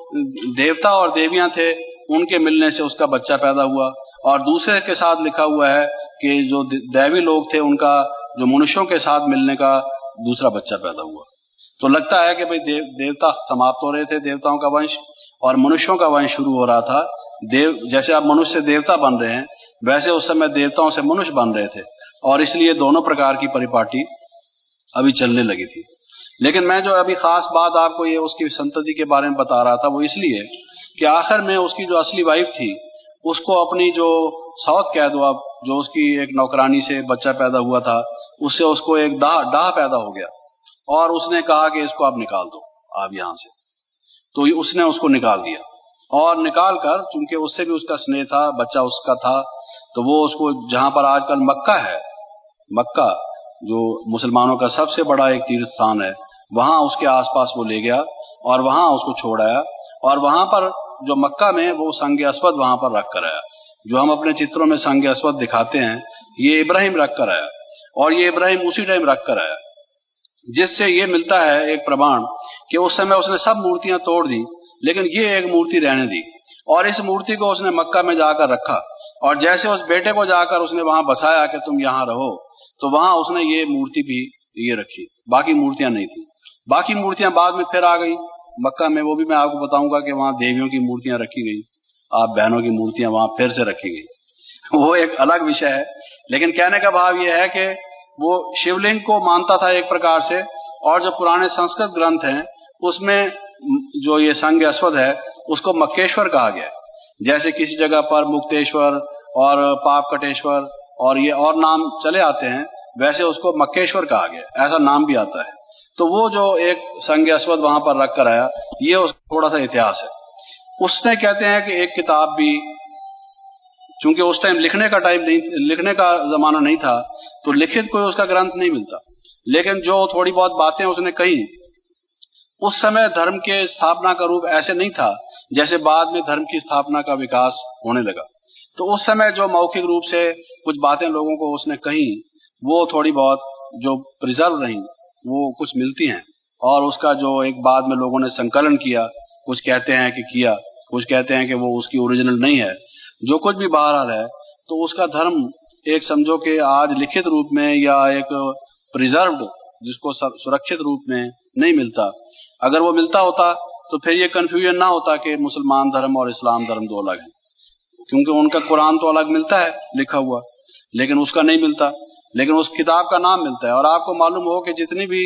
[SPEAKER 1] देवता और देवियां थे उनके मिलने से उसका बच्चा पैदा हुआ, और दूसरे के साथ लिखा हुआ है कि जो दैवी लोग थे उनका जो मनुष्यों के साथ मिलने का दूसरा बच्चा पैदा हुआ। तो लगता है कि भाई देव, देवता समाप्त हो रहे थे, देवताओं का वंश, और मनुष्यों का वंश शुरू हो रहा था। देव जैसे आप मनुष्य से देवता बन रहे हैं, वैसे उस समय देवताओं से मनुष्य बन रहे थे, और इसलिए दोनों प्रकार की परिपाटी अभी चलने लगी थी। लेकिन मैं जो अभी खास बात आपको ये उसकी संतति के बारे में बता रहा था, वो इसलिए कि आखिर में उसकी जो असली वाइफ थी उसको अपनी जो सौत कह दो आप, जो उसकी एक नौकरानी से बच्चा पैदा हुआ था, उससे उसको एक दाह डाह पैदा हो गया, और उसने कहा कि इसको आप निकाल दो आप यहां से। तो उसने उसको निकाल दिया, और निकाल कर, चूंकि उससे भी उसका स्नेह था, बच्चा उसका था, तो वो उसको जहां पर आजकल मक्का है, मक्का जो मुसलमानों का सबसे बड़ा एक तीर्थ स्थान है, वहां उसके आसपास वो ले गया और वहां उसको छोड़ आया। और वहां पर जो मक्का में वो संग अस्वद वहां पर रख कर आया। जो हम अपने चित्रों में संग अस्वद दिखाते हैं, ये इब्राहिम रख कर आया, और ये इब्राहिम उसी टाइम रख कर आया, जिससे ये मिलता है एक प्रमाण कि उस समय उसने सब मूर्तियां तोड़ दी, लेकिन ये एक मूर्ति रहने दी, और इस मूर्ति को उसने मक्का में जाकर रखा। और जैसे उस बेटे को जाकर उसने वहां बसाया कि तुम यहां रहो, तो वहां उसने ये मूर्ति भी ये रखी, बाकी मूर्तियां नहीं थी। बाकी मूर्तियां बाद में फिर आ गई मक्का में, वो भी मैं आपको बताऊंगा कि वहां देवियों की मूर्तियां रखी गई, आप बहनों की मूर्तियां वहां फिर से रखी गई, वो एक अलग विषय है। लेकिन कहने का भाव ये है कि वो शिवलिंग को मानता था एक प्रकार से, और जो पुराने संस्कृत ग्रंथ हैं उसमें जो ये संग अस्वद है उसको मक्केश्वर कहा गया है। जैसे किसी जगह पर मुक्तेश्वर और पापकटेश्वर और ये और नाम चले आते हैं, वैसे उसको मक्केश्वर कहा गया, ऐसा नाम भी आता है। तो वो जो एक संग अस्वद वहां पर रख कर आया, ये उसका थोड़ा सा इतिहास है। उसने कहते हैं कि एक किताब भी, चूंकि उस टाइम लिखने का टाइम नहीं, लिखने का जमाना नहीं था, तो लिखित कोई उसका ग्रंथ नहीं मिलता, लेकिन जो थोड़ी बहुत बातें उसने कही, उस समय धर्म के स्थापना का रूप ऐसे नहीं था जैसे बाद में धर्म की स्थापना का विकास होने लगा। तो उस समय जो मौखिक रूप से कुछ बातें लोगों को उसने कही, वो थोड़ी बहुत जो प्रिजर्व रही, वो कुछ मिलती हैं। और उसका जो एक बाद में लोगों ने संकलन किया, कुछ कहते हैं कि किया, कुछ कहते हैं कि वो उसकी ओरिजिनल नहीं है, जो कुछ भी बहरहाल है, तो उसका धर्म एक समझो कि आज लिखित रूप में या एक प्रिजर्व्ड, जिसको सुरक्षित रूप में नहीं मिलता। अगर वो मिलता होता तो फिर ये कंफ्यूजन ना होता कि मुसलमान धर्म और इस्लाम धर्म दो अलग हैं, क्योंकि उनका कुरान तो अलग मिलता है लिखा हुआ, लेकिन उसका नहीं मिलता, लेकिन उस किताब का नाम मिलता है। और आपको मालूम हो कि जितनी भी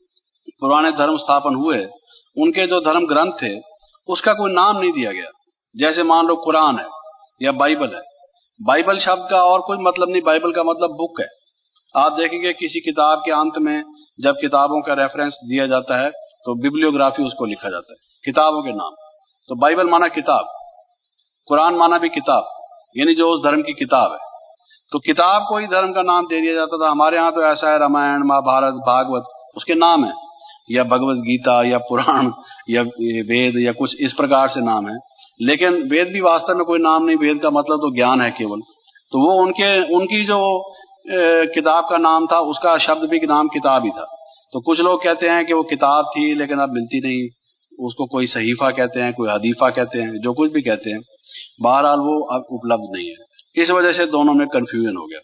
[SPEAKER 1] पुराने धर्म स्थापन हुए, उनके जो धर्म ग्रंथ थे उसका कोई नाम नहीं दिया गया। जैसे मान लो कुरान है या बाइबल है, बाइबल शब्द का और कोई मतलब नहीं, बाइबल का मतलब बुक है। आप देखेंगे किसी किताब के अंत में जब किताबों का रेफरेंस दिया जाता है तो बिब्लियोग्राफी उसको लिखा जाता है, किताबों के नाम। तो बाइबल माना किताब, कुरान माना भी किताब, यानी जो उस धर्म की किताब है। तो किताब को ही धर्म का नाम दे दिया जाता था। हमारे यहाँ तो ऐसा है, रामायण, महाभारत, भागवत उसके नाम है, या भगवत गीता या पुराण या वेद या कुछ इस प्रकार से नाम है। लेकिन वेद भी वास्तव में कोई नाम नहीं, वेद का मतलब तो ज्ञान है केवल। तो वो उनके उनकी जो ए, किताब का नाम था, उसका शब्द भी नाम किताब ही था। तो कुछ लोग कहते हैं कि वो किताब थी लेकिन अब मिलती नहीं, उसको कोई सहीफा कहते हैं, कोई हदीफा कहते हैं, जो कुछ भी कहते हैं, बहरहाल वो अब उपलब्ध नहीं है। इस वजह से दोनों में कंफ्यूजन हो गया।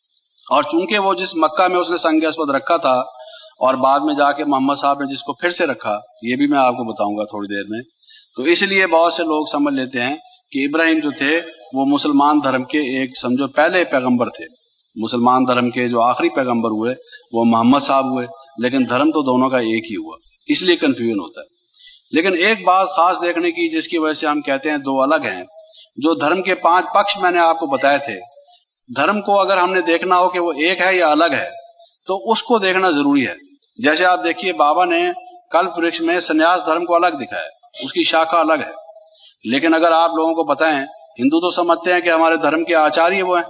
[SPEAKER 1] और चूंकि वो जिस मक्का में उसने संग अस्वद रखा था और बाद में जाके मोहम्मद साहब ने जिसको फिर से रखा, ये भी मैं आपको बताऊंगा थोड़ी देर में, तो इसलिए बहुत से लोग समझ लेते हैं कि इब्राहिम जो थे वो मुसलमान धर्म के एक समझो पहले पैगंबर थे। मुसलमान धर्म के जो आखिरी पैगंबर हुए वो मोहम्मद साहब हुए, लेकिन धर्म तो दोनों का एक ही हुआ, इसलिए कंफ्यूजन होता है। लेकिन एक बात खास देखने की जिसकी वजह से हम कहते हैं दो अलग हैं, जो धर्म के पांच पक्ष मैंने आपको बताए थे, धर्म को अगर हमने देखना हो कि वो एक है या अलग है तो उसको देखना जरूरी है। जैसे आप देखिए, बाबा ने कल्प वृक्ष में संन्यास धर्म को अलग दिखाया, उसकी शाखा अलग है। लेकिन अगर आप लोगों को बताएं, हिंदू तो समझते हैं कि हमारे धर्म के आचार्य वो हैं,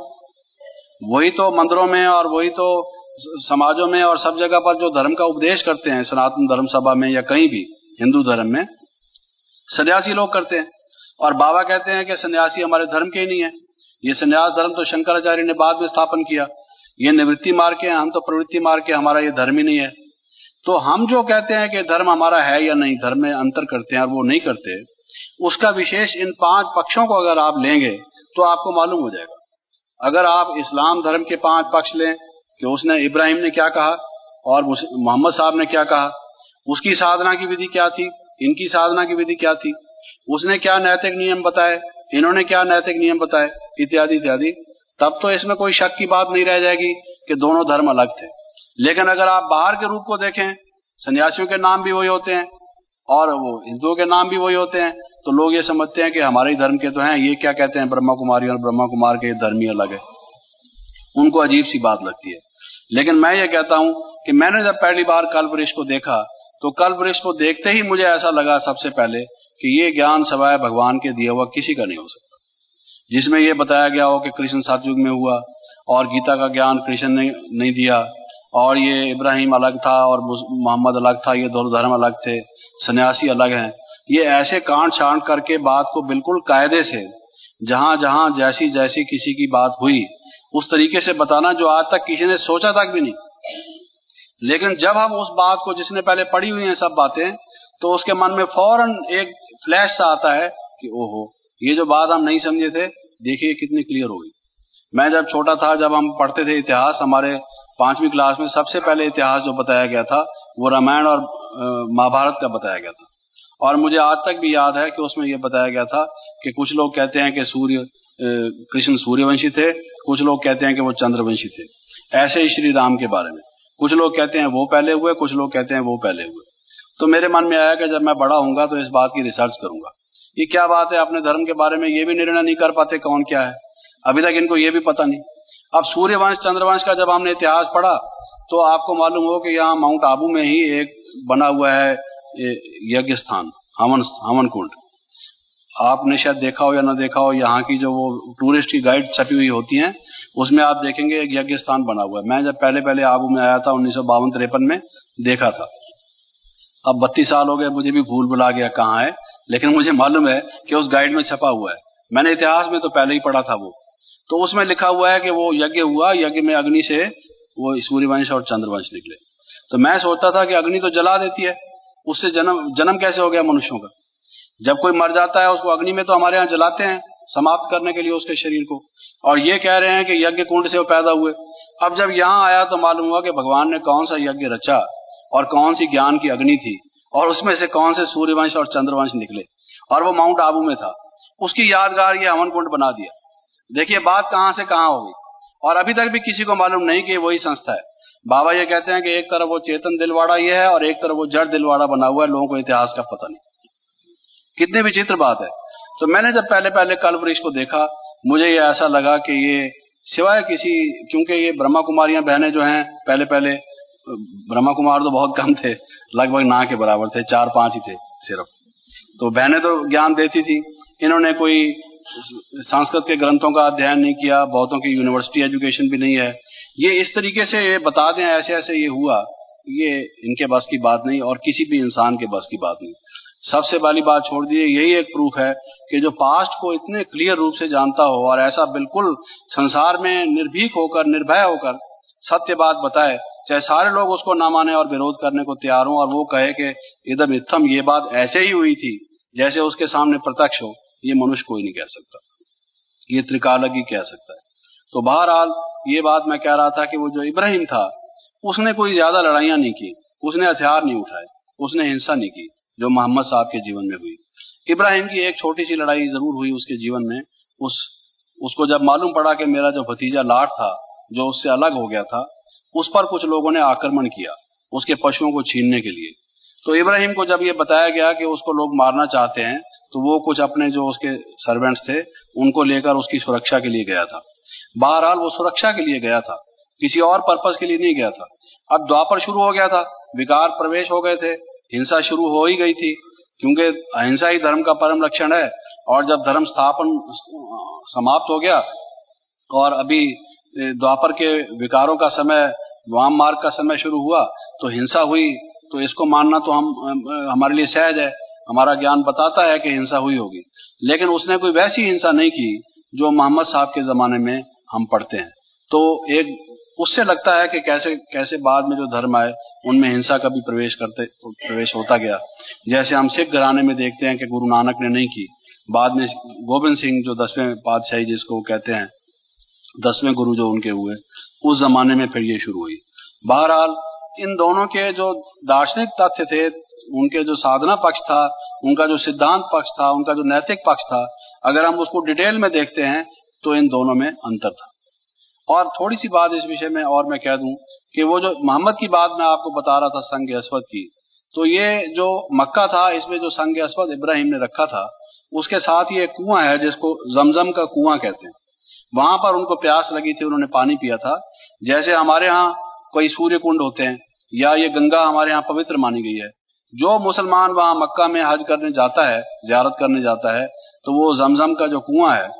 [SPEAKER 1] वही तो मंदिरों में और वही तो समाजों में और सब जगह पर जो धर्म का उपदेश करते हैं, सनातन धर्म सभा में या कहीं भी हिंदू धर्म में, सन्यासी लोग करते हैं। और बाबा कहते हैं कि सन्यासी हमारे धर्म के ही नहीं है, ये सन्यास धर्म तो शंकराचार्य ने बाद में स्थापन किया, ये निवृत्ति मार्ग के हैं, हम तो प्रवृत्ति मार्ग के, हमारा ये धर्म ही नहीं है। तो हम जो कहते हैं कि धर्म हमारा है या नहीं, धर्म में अंतर करते हैं और वो नहीं करते, उसका विशेष इन पांच पक्षों को अगर आप लेंगे तो आपको मालूम हो जाएगा। अगर आप इस्लाम धर्म के पांच पक्ष लें कि उसने इब्राहिम ने क्या कहा और मोहम्मद साहब ने क्या कहा, उसकी साधना की विधि क्या थी, इनकी साधना की विधि क्या थी, उसने क्या नैतिक नियम बताए, इन्होंने क्या नैतिक नियम बताए, इत्यादि इत्यादि, तब तो इसमें कोई शक की बात नहीं रह जाएगी कि दोनों धर्म अलग थे। लेकिन अगर आप बाहर के रूप को देखें, सन्यासियों के नाम भी वही होते हैं और वो हिंदुओं के नाम भी वही होते हैं, तो लोग ये समझते हैं कि हमारे ही धर्म के तो हैं, ये क्या कहते हैं ब्रह्मा कुमारी और ब्रह्मा कुमार के धर्म ही अलग है, उनको अजीब सी बात लगती है। लेकिन मैं ये कहता हूं कि मैंने जब पहली बार कल्प वृक्ष को देखा तो कल्प वृक्ष को देखते ही मुझे ऐसा लगा सबसे पहले कि ये ज्ञान सवाय भगवान के दिया हुआ किसी का नहीं हो सकता, जिसमें ये बताया गया हो कि कृष्ण सतयुग में हुआ और गीता का ज्ञान कृष्ण ने नहीं दिया और ये इब्राहिम अलग था और मोहम्मद अलग था, ये दोनों धर्म अलग थे, सन्यासी अलग हैं। ये ऐसे कांट छांट करके बात को बिल्कुल कायदे से जहां जहां जैसी जैसी किसी की बात हुई उस तरीके से बताना जो आज तक किसी ने सोचा तक भी नहीं। लेकिन जब हम उस बात को, जिसने पहले पढ़ी हुई है सब बातें, तो उसके मन में फौरन एक फ्लैश सा आता है कि ओहो, ये जो बात हम नहीं समझे थे, देखिए कितनी क्लियर हो गई। मैं जब छोटा था, जब हम पढ़ते थे इतिहास, हमारे पांचवी क्लास में सबसे पहले इतिहास जो बताया गया था वो रामायण और महाभारत का बताया गया था। और मुझे आज तक भी याद है कि उसमें यह बताया गया था कि कुछ लोग कहते हैं कि सूर्य कृष्ण सूर्यवंशी थे, कुछ लोग कहते हैं कि वो चंद्रवंशी थे। ऐसे ही श्री राम के बारे में कुछ लोग कहते हैं वो पहले हुए, कुछ लोग कहते हैं वो पहले हुए। तो मेरे मन में आया कि जब मैं बड़ा होऊंगा तो इस बात की रिसर्च करूंगा। ये क्या बात है, अपने धर्म के बारे में ये भी निर्णय नहीं कर पाते कौन क्या है, अभी तक इनको ये भी पता नहीं। अब सूर्यवंश चंद्रवंश का जब हमने इतिहास पढ़ा तो आपको मालूम हो कि यहाँ माउंट आबू में ही एक बना हुआ है यज्ञ स्थान, हवन हवन कुंड। आपने शायद देखा हो या ना देखा हो, यहाँ की जो वो टूरिस्ट की गाइड छपी हुई होती हैं उसमें आप देखेंगे एक यज्ञ स्थान बना हुआ है। मैं जब पहले पहले आबू में आया था उन्नीस सौ बावन तिरपन में देखा था। अब बत्तीस साल हो गए, मुझे भी भूल भुला गया कहाँ है, लेकिन मुझे मालूम है कि उस गाइड में छपा हुआ है। मैंने इतिहास में तो पहले ही पढ़ा था वो, तो उसमें लिखा हुआ है कि वो यज्ञ हुआ, यज्ञ में अग्नि से वो सूर्यवंश और चंद्रवंश निकले। तो मैं सोचता था कि अग्नि तो जला देती है, उससे जन्म जन्म कैसे हो गया मनुष्यों का। जब कोई मर जाता है उसको अग्नि में तो हमारे यहाँ जलाते हैं समाप्त करने के लिए उसके शरीर को, और ये कह रहे हैं कि यज्ञ कुंड से वो पैदा हुए। अब जब यहाँ आया तो मालूम हुआ कि भगवान ने कौन सा यज्ञ रचा और कौन सी ज्ञान की अग्नि थी और उसमें से कौन से सूर्यवंश और चंद्रवंश निकले, और वो माउंट आबू में था। उसकी यादगार ये हवन कुंड बना दिया। देखिए बात कहां से कहां हो गई, और अभी तक भी किसी को मालूम नहीं कि वही संस्था है। बाबा ये कहते हैं कि एक तरफ वो चेतन दिलवाड़ा ये है और एक तरफ वो जड़ दिलवाड़ा बना हुआ है, लोगों को इतिहास का पता नहीं। कितनी विचित्र बात है। तो मैंने जब पहले पहले कल्प वृक्ष को देखा, मुझे ये ऐसा लगा कि ये सिवाय किसी, क्योंकि ये ब्रह्मा कुमारियां बहनें जो हैं, पहले पहले ब्रह्मा कुमार तो बहुत कम थे, लगभग ना के बराबर थे, चार पांच ही थे सिर्फ। तो बहनें तो ज्ञान देती थी, इन्होंने कोई संस्कृत के ग्रंथों का अध्ययन नहीं किया, बहुतों की यूनिवर्सिटी एजुकेशन भी नहीं है। ये इस तरीके से ये बता दें ऐसे ऐसे ये हुआ, ये इनके बस की बात नहीं और किसी भी इंसान के बस की बात नहीं। सबसे वाली बात छोड़ दिए, यही एक प्रूफ है कि जो पास्ट को इतने क्लियर रूप से जानता हो और ऐसा बिल्कुल संसार में निर्भीक होकर, निर्भय होकर सत्य बात बताए, चाहे सारे लोग उसको ना माने और विरोध करने को तैयार हो, और वो कहे कि इदम इत्थम, ये बात ऐसे ही हुई थी जैसे उसके सामने प्रत्यक्ष हो, ये मनुष्य कोई नहीं कह सकता, ये त्रिकालज्ञ ही कह सकता है। तो बहरहाल ये बात मैं कह रहा था कि वो जो इब्राहिम था उसने कोई ज्यादा लड़ाइयां नहीं की, उसने हथियार नहीं उठाए, उसने हिंसा नहीं की जो मोहम्मद साहब के जीवन में हुई। इब्राहिम की एक छोटी सी लड़ाई जरूर हुई उसके जीवन में। उस उसको जब मालूम पड़ा कि मेरा जो भतीजा लाट था जो उससे अलग हो गया था, उस पर कुछ लोगों ने आक्रमण किया उसके पशुओं को छीनने के लिए। तो इब्राहिम को जब ये बताया गया कि उसको लोग मारना चाहते हैं, तो वो कुछ अपने जो उसके सर्वेंट्स थे उनको लेकर उसकी सुरक्षा के लिए गया था। बहरहाल वो सुरक्षा के लिए गया था, किसी और पर्पस के लिए नहीं गया था। अब द्वापर शुरू हो गया था, विकार प्रवेश हो गए थे, हिंसा शुरू हो ही गई थी, क्योंकि अहिंसा ही धर्म का परम लक्षण है। और जब धर्म स्थापन समाप्त हो गया और अभी द्वापर के विकारों का समय, वाम मार्ग का समय शुरू हुआ, तो हिंसा हुई, तो इसको मानना तो हम हमारे लिए सहज है, हमारा ज्ञान बताता है कि हिंसा हुई होगी। लेकिन उसने कोई वैसी हिंसा नहीं की जो मोहम्मद साहब के जमाने में हम पढ़ते हैं। तो एक उससे लगता है कि कैसे कैसे बाद में जो धर्म आए उनमें हिंसा का भी प्रवेश करते प्रवेश होता गया। जैसे हम सिख घराने में देखते हैं कि गुरु नानक ने नहीं की, बाद में गोविंद सिंह जो दसवें पातशाही जिसको कहते हैं, दसवें गुरु जो उनके हुए, उस जमाने में फिर ये शुरू हुई। बहरहाल इन दोनों के जो दार्शनिक तथ्य थे, उनके जो साधना पक्ष था, उनका जो सिद्धांत पक्ष था, उनका जो नैतिक पक्ष था, अगर हम उसको डिटेल में देखते हैं तो इन दोनों में अंतर था। और थोड़ी सी बात इस विषय में और मैं कह दूं कि वो जो मोहम्मद की बात मैं आपको बता रहा था संग अस्वद की, तो ये जो मक्का था इसमें जो संग अस्वद इब्राहिम ने रखा था, उसके साथ ये कुआं है जिसको जमजम का कुआं कहते हैं। वहां पर उनको प्यास लगी थी, उन्होंने पानी पिया था। जैसे हमारे यहाँ कोई सूर्य कुंड होते हैं या ये गंगा हमारे यहाँ पवित्र मानी गई है, जो मुसलमान वहां मक्का में हज करने जाता है, जियारत करने जाता है, तो वो जमजम का जो कुआं है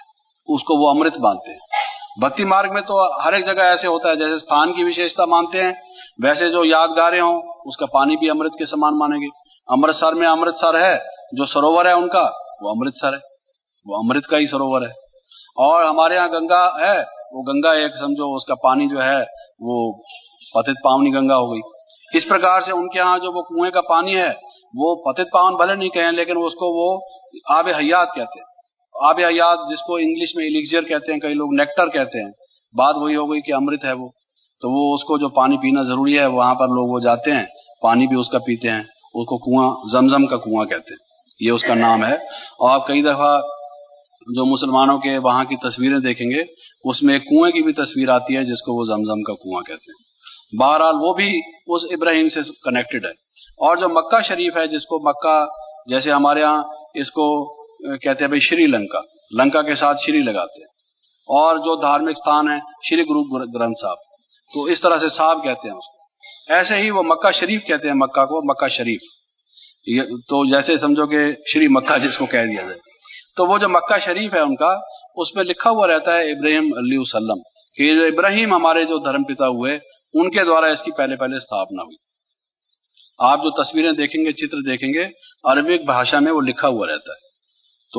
[SPEAKER 1] उसको वो अमृत मानते हैं। भक्ति मार्ग में तो हर एक जगह ऐसे होता है, जैसे स्थान की विशेषता मानते हैं, वैसे जो यादगारें हों उसका पानी भी अमृत के समान मानेंगे। अमृतसर में अमृतसर है, जो सरोवर है उनका वो अमृतसर है, वो अमृत का ही सरोवर है। और हमारे यहाँ गंगा है, वो गंगा एक समझो उसका पानी जो है वो पतित पावनी गंगा हो गई। इस प्रकार से उनके यहाँ जो वो कुएं का पानी है वो पतित पावन भले नहीं कहें, लेकिन उसको वो आब हयात कहते हैं। आब हयात जिसको इंग्लिश में एलिक्सियर कहते हैं, कई लोग नेक्टर कहते हैं, बात वही हो गई कि अमृत है वो। तो वो उसको जो पानी पीना जरूरी है, वहां पर लोग वो जाते हैं, पानी भी उसका पीते हैं, उसको कुआं जमजम का कुआं कहते हैं, ये उसका नाम है। और आप कई दफा जो मुसलमानों के वहां की तस्वीरें देखेंगे उसमें एक कुएं की भी तस्वीर आती है जिसको वो जमजम का कुआं कहते हैं। बहरहाल वो भी उस इब्राहिम से कनेक्टेड है। और जो मक्का शरीफ है, जिसको मक्का जैसे हमारे यहाँ इसको कहते हैं भाई श्रीलंका, लंका के साथ श्री लगाते हैं, और जो धार्मिक स्थान है श्री गुरु ग्रंथ साहब, तो इस तरह से साहब कहते हैं उसको। ऐसे ही वो मक्का शरीफ कहते हैं, मक्का को मक्का शरीफ, ये तो जैसे समझो कि श्री मक्का जिसको कह दिया जाए। तो वो जो मक्का शरीफ है उनका, उसमें लिखा हुआ रहता है इब्राहिम अलैहिस्सलाम कि जो इब्राहिम हमारे जो धर्मपिता हुए उनके द्वारा इसकी पहले पहले स्थापना हुई। आप जो तस्वीरें देखेंगे, चित्र देखेंगे, अरबिक भाषा में वो लिखा हुआ रहता है। तो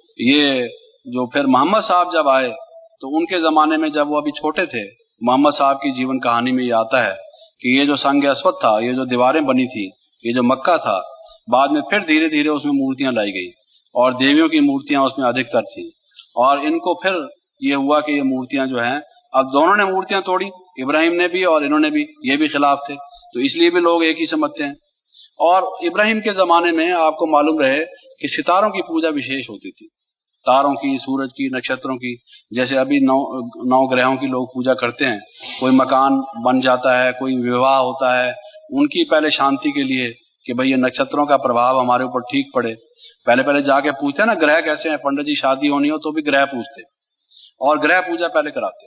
[SPEAKER 1] ये जो फिर मोहम्मद साहब जब आए तो उनके जमाने में जब वो अभी छोटे थे, मोहम्मद साहब की जीवन कहानी में ये आता है कि ये जो संग अस्वद था, ये जो दीवारें बनी थी, ये जो मक्का था, बाद में फिर धीरे धीरे उसमें मूर्तियां लाई गई और देवियों की मूर्तियां उसमें अधिकतर थी। और इनको फिर ये हुआ कि ये मूर्तियां जो हैं, अब दोनों ने मूर्तियां तोड़ी, इब्राहिम ने भी और इन्होंने भी, ये भी खिलाफ थे, तो इसलिए भी लोग एक ही समझते हैं। और इब्राहिम के जमाने में आपको मालूम रहे कि सितारों की पूजा विशेष होती थी, तारों की, सूरज की, नक्षत्रों की। जैसे अभी नौ नौ ग्रहों की लोग पूजा करते हैं, कोई मकान बन जाता है, कोई विवाह होता है, उनकी पहले शांति के लिए कि भाई ये नक्षत्रों का प्रभाव हमारे ऊपर ठीक पड़े, पहले पहले जाके पूछते हैं ना ग्रह कैसे हैं, पंडित जी शादी होनी हो तो भी ग्रह पूछते और ग्रह पूजा पहले कराते।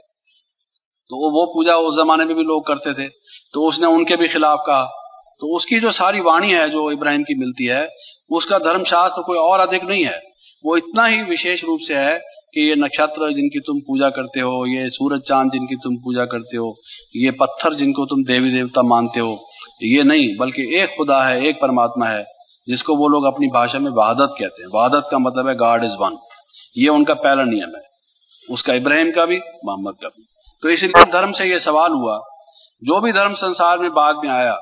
[SPEAKER 1] तो वो पूजा उस जमाने में भी लोग करते थे, तो उसने उनके भी खिलाफ कहा। तो उसकी जो सारी वाणी है जो इब्राहिम की मिलती है, उसका धर्मशास्त्र कोई और अधिक नहीं है, वो इतना ही विशेष रूप से है कि ये नक्षत्र जिनकी तुम पूजा करते हो, ये सूरज चांद जिनकी तुम पूजा करते हो, ये पत्थर जिनको तुम देवी देवता मानते हो, ये नहीं, बल्कि एक खुदा है, एक परमात्मा है, जिसको वो लोग अपनी भाषा में वहादत कहते हैं। वहादत का मतलब है गॉड इज वन। ये उनका पहला नियम है, उसका इब्राहिम का भी, मोहम्मद का भी। तो इसलिए धर्म से ये सवाल हुआ, जो भी धर्म संसार में बाद में आया,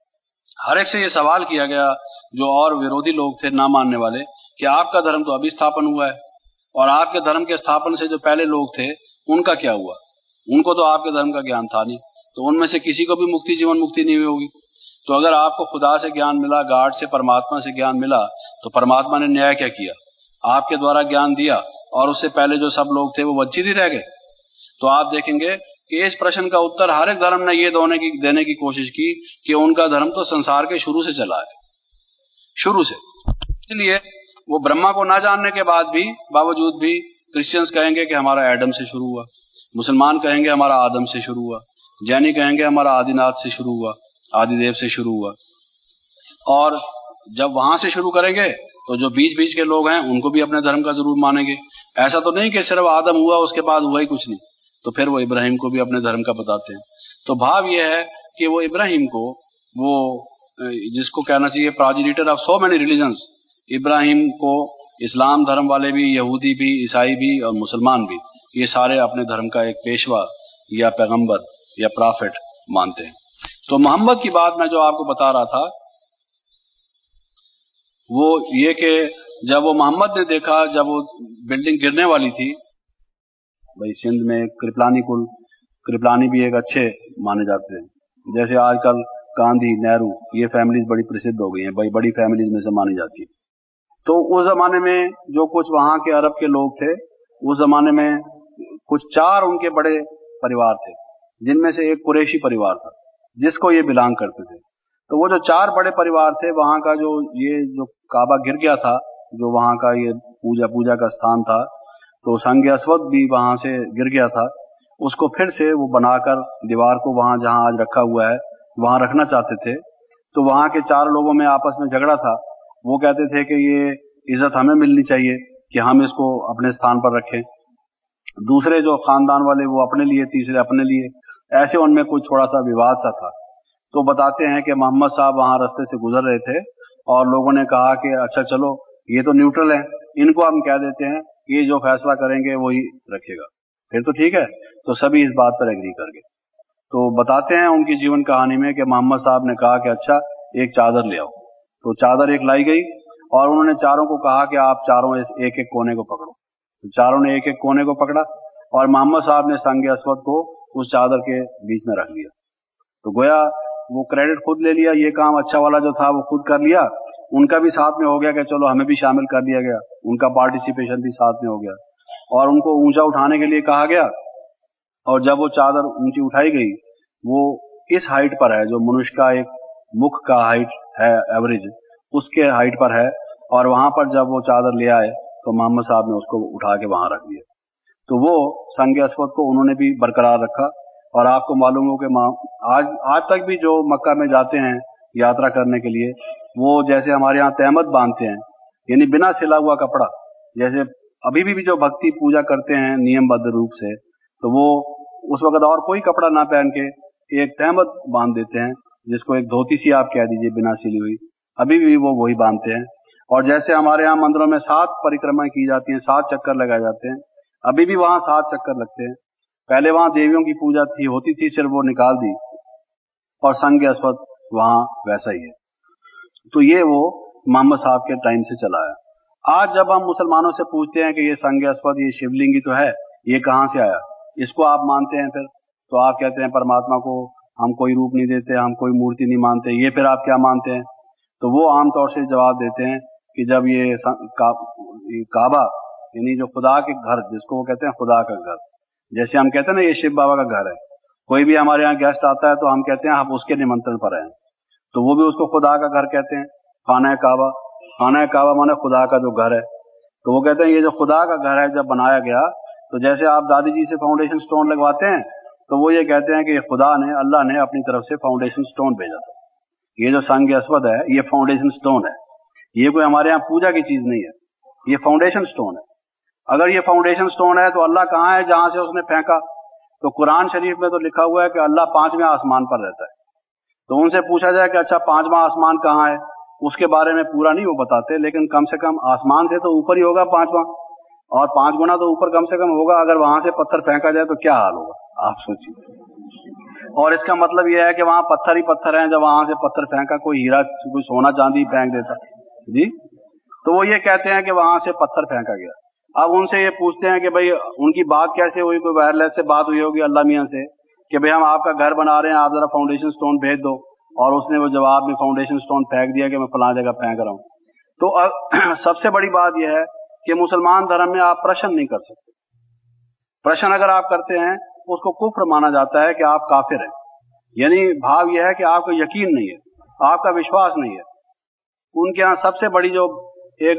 [SPEAKER 1] हर एक से ये सवाल किया गया, जो और विरोधी लोग थे ना मानने वाले, कि आपका धर्म तो अभी स्थापन हुआ है और आपके धर्म के स्थापन से जो पहले लोग थे उनका क्या हुआ, उनको तो आपके धर्म का ज्ञान था नहीं, तो उनमें से किसी को भी मुक्ति जीवन मुक्ति नहीं हुई होगी। तो अगर आपको खुदा से ज्ञान मिला, गॉड से, परमात्मा से ज्ञान मिला, तो परमात्मा ने न्याय क्या किया, आपके द्वारा ज्ञान दिया और उससे पहले जो सब लोग थे वो वंचित ही रह गए। तो आप देखेंगे कि इस प्रश्न का उत्तर हर एक धर्म ने ये दोने की देने की कोशिश की कि उनका धर्म तो संसार के शुरू से चला है, शुरू से। इसलिए वो ब्रह्मा को ना जानने के बाद भी बावजूद भी क्रिश्चियंस कहेंगे कि हमारा एडम से शुरू हुआ, मुसलमान कहेंगे हमारा आदम से शुरू हुआ, जैनी कहेंगे हमारा आदिनाथ से शुरू हुआ, आदिदेव से शुरू हुआ। और जब वहां से शुरू करेंगे तो जो बीच बीच के लोग हैं उनको भी अपने धर्म का जरूर मानेंगे। ऐसा तो नहीं कि सिर्फ आदम हुआ उसके बाद हुआ ही कुछ नहीं, तो फिर वो इब्राहिम को भी अपने धर्म का बताते हैं। तो भाव ये है कि वो इब्राहिम को, वो जिसको कहना चाहिए progenitor of so many religions, Ibrahim को इस्लाम धर्म वाले भी, यहूदी भी, ईसाई भी और मुसलमान भी, ये सारे अपने धर्म का एक पेशवा या पैगंबर या प्रॉफिट मानते हैं। तो मोहम्मद की बात मैं जो आपको बता रहा था वो ये कि जब वो मोहम्मद ने देखा, जब वो बिल्डिंग गिरने वाली थी, भाई सिंध में कृपलानी कुल, कृपलानी भी एक अच्छे माने जाते हैं, जैसे आजकल गांधी, नेहरू, ये फैमिलीज बड़ी प्रसिद्ध हो गई हैं, भाई बड़ी फैमिलीज में से मानी जाती है। तो उस जमाने में जो कुछ वहां के अरब के लोग थे, उस जमाने में कुछ चार उनके बड़े परिवार थे, जिनमें से एक कुरैशी परिवार था जिसको ये बिलोंग करते थे। तो वो जो चार बड़े परिवार थे, वहां का जो ये जो काबा गिर गया था, जो वहां का ये पूजा पूजा का स्थान था, तो संग अस्वद भी वहां से गिर गया था, उसको फिर से वो बनाकर दीवार को वहां जहां आज रखा हुआ है वहां रखना चाहते थे। तो वहां के चार लोगों में आपस में झगड़ा था। वो कहते थे कि ये इज्जत हमें मिलनी चाहिए कि हम इसको अपने स्थान पर रखें, दूसरे जो खानदान वाले वो अपने लिए, तीसरे अपने लिए, ऐसे उनमें कुछ थोड़ा सा विवाद सा था। तो बताते हैं कि मोहम्मद साहब वहां रास्ते से गुजर रहे थे और लोगों ने कहा कि अच्छा चलो ये तो न्यूट्रल है, इनको हम कह देते हैं, ये जो फैसला करेंगे वही रखेगा, फिर तो ठीक है। तो सभी इस बात पर एग्री कर गए। तो बताते हैं उनकी जीवन कहानी में कि मोहम्मद साहब ने कहा कि अच्छा एक चादर ले आओ। तो चादर एक लाई गई और उन्होंने चारों को कहा कि आप चारों एक एक कोने को पकड़ो। तो चारों ने एक एक कोने को पकड़ा और मोहम्मद साहब ने संग अस्वद को उस चादर के बीच में रख लिया। तो गोया वो क्रेडिट खुद ले लिया, ये काम अच्छा वाला जो था वो खुद कर लिया, उनका भी साथ में हो गया कि चलो हमें भी शामिल कर दिया गया, उनका पार्टिसिपेशन भी साथ में हो गया और उनको ऊंचा उठाने के लिए कहा गया। और जब वो चादर ऊंची उठाई गई, वो इस हाइट पर है जो मनुष्य का एक मुख का हाइट है एवरेज, उसके हाइट पर है। और वहां पर जब वो चादर ले आए तो मोहम्मद साहब ने उसको उठा के वहां रख दिया। तो वो संग अस्वद को उन्होंने भी बरकरार रखा। और आपको मालूम हो कि आज आज तक भी जो मक्का में जाते हैं यात्रा करने के लिए, वो जैसे हमारे यहाँ तहमत बांधते हैं, यानी बिना सिला हुआ कपड़ा, जैसे अभी भी, भी जो भक्ति पूजा करते हैं नियमबद्ध रूप से, तो वो उस वक्त और कोई कपड़ा ना पहन के एक तहमत बांध देते हैं, जिसको एक धोती सी आप कह दीजिए बिना सिली हुई, अभी भी वो वही बांधते हैं। और जैसे हमारे यहाँ मंदिरों में सात परिक्रमा की जाती हैं, सात चक्कर लगाए जाते हैं, अभी भी वहां सात चक्कर लगते हैं। पहले वहां देवियों की पूजा थी होती थी, सिर्फ वो निकाल दी, और संग अस्वद वहां वैसा ही है। तो ये वो मोहम्मद साहब के टाइम से चला है। आज जब हम मुसलमानों से पूछते हैं कि ये संग अस्वद, ये शिवलिंग ही तो है, ये कहाँ से आया, इसको आप मानते हैं, फिर तो आप कहते हैं परमात्मा को हम कोई रूप नहीं देते, हम कोई मूर्ति नहीं मानते, ये फिर आप क्या मानते हैं? तो वो आमतौर से जवाब देते हैं कि जब ये का, काबा यानी जो खुदा के घर, जिसको वो कहते हैं खुदा का घर, जैसे हम कहते हैं ना ये शिव बाबा का घर है, कोई भी हमारे यहाँ गेस्ट आता है तो हम कहते हैं आप उसके निमंत्रण पर आए, तो वो भी उसको खुदा का घर कहते हैं, खाना काबा। खाना काबा माने खुदा का जो घर है। तो वो कहते हैं ये जो खुदा का घर है जब बनाया गया, तो जैसे आप दादी जी से फाउंडेशन स्टोन लगवाते हैं, तो वो ये कहते हैं कि खुदा ने, अल्लाह ने अपनी तरफ से फाउंडेशन स्टोन भेजा था। ये जो संग अस्वद है ये फाउंडेशन स्टोन है, ये कोई हमारे यहाँ पूजा की चीज नहीं है, ये फाउंडेशन स्टोन है। अगर ये फाउंडेशन स्टोन है तो अल्लाह कहाँ है जहां से उसने फेंका? तो कुरान शरीफ में तो लिखा हुआ है कि अल्लाह पांचवें आसमान पर रहता है। तो उनसे पूछा जाए कि अच्छा पांचवा आसमान कहाँ है, उसके बारे में पूरा नहीं वो बताते, लेकिन कम से कम आसमान से तो ऊपर ही होगा पांचवा, और पांच गुना तो ऊपर कम से कम होगा। अगर वहां से पत्थर फेंका जाए तो क्या हाल होगा, आप सोचिए। और इसका मतलब यह है कि वहां पत्थर ही पत्थर हैं, जब वहां से पत्थर फेंका, कोई हीरा, कोई सोना चांदी फेंक देता जी, तो वो ये कहते हैं कि वहां से पत्थर फेंका गया। अब उनसे ये पूछते हैं कि भाई उनकी बात कैसे हुई, कोई वायरलेस से बात हुई होगी अल्लाह मियां से कि भाई हम आपका घर बना रहे हैं, आप जरा फाउंडेशन स्टोन भेज दो, और उसने वो जवाब में फाउंडेशन स्टोन फेंक दिया कि मैं फलां जगह फेंक रहा हूं। तो अब सबसे बड़ी बात यह है कि मुसलमान धर्म में आप प्रश्न नहीं कर सकते। प्रश्न अगर आप करते हैं उसको कुफ्र माना जाता है कि आप काफिर हैं। यानी भाव यह है कि आपको यकीन नहीं है, आपका विश्वास नहीं है। उनके यहाँ सबसे बड़ी जो एक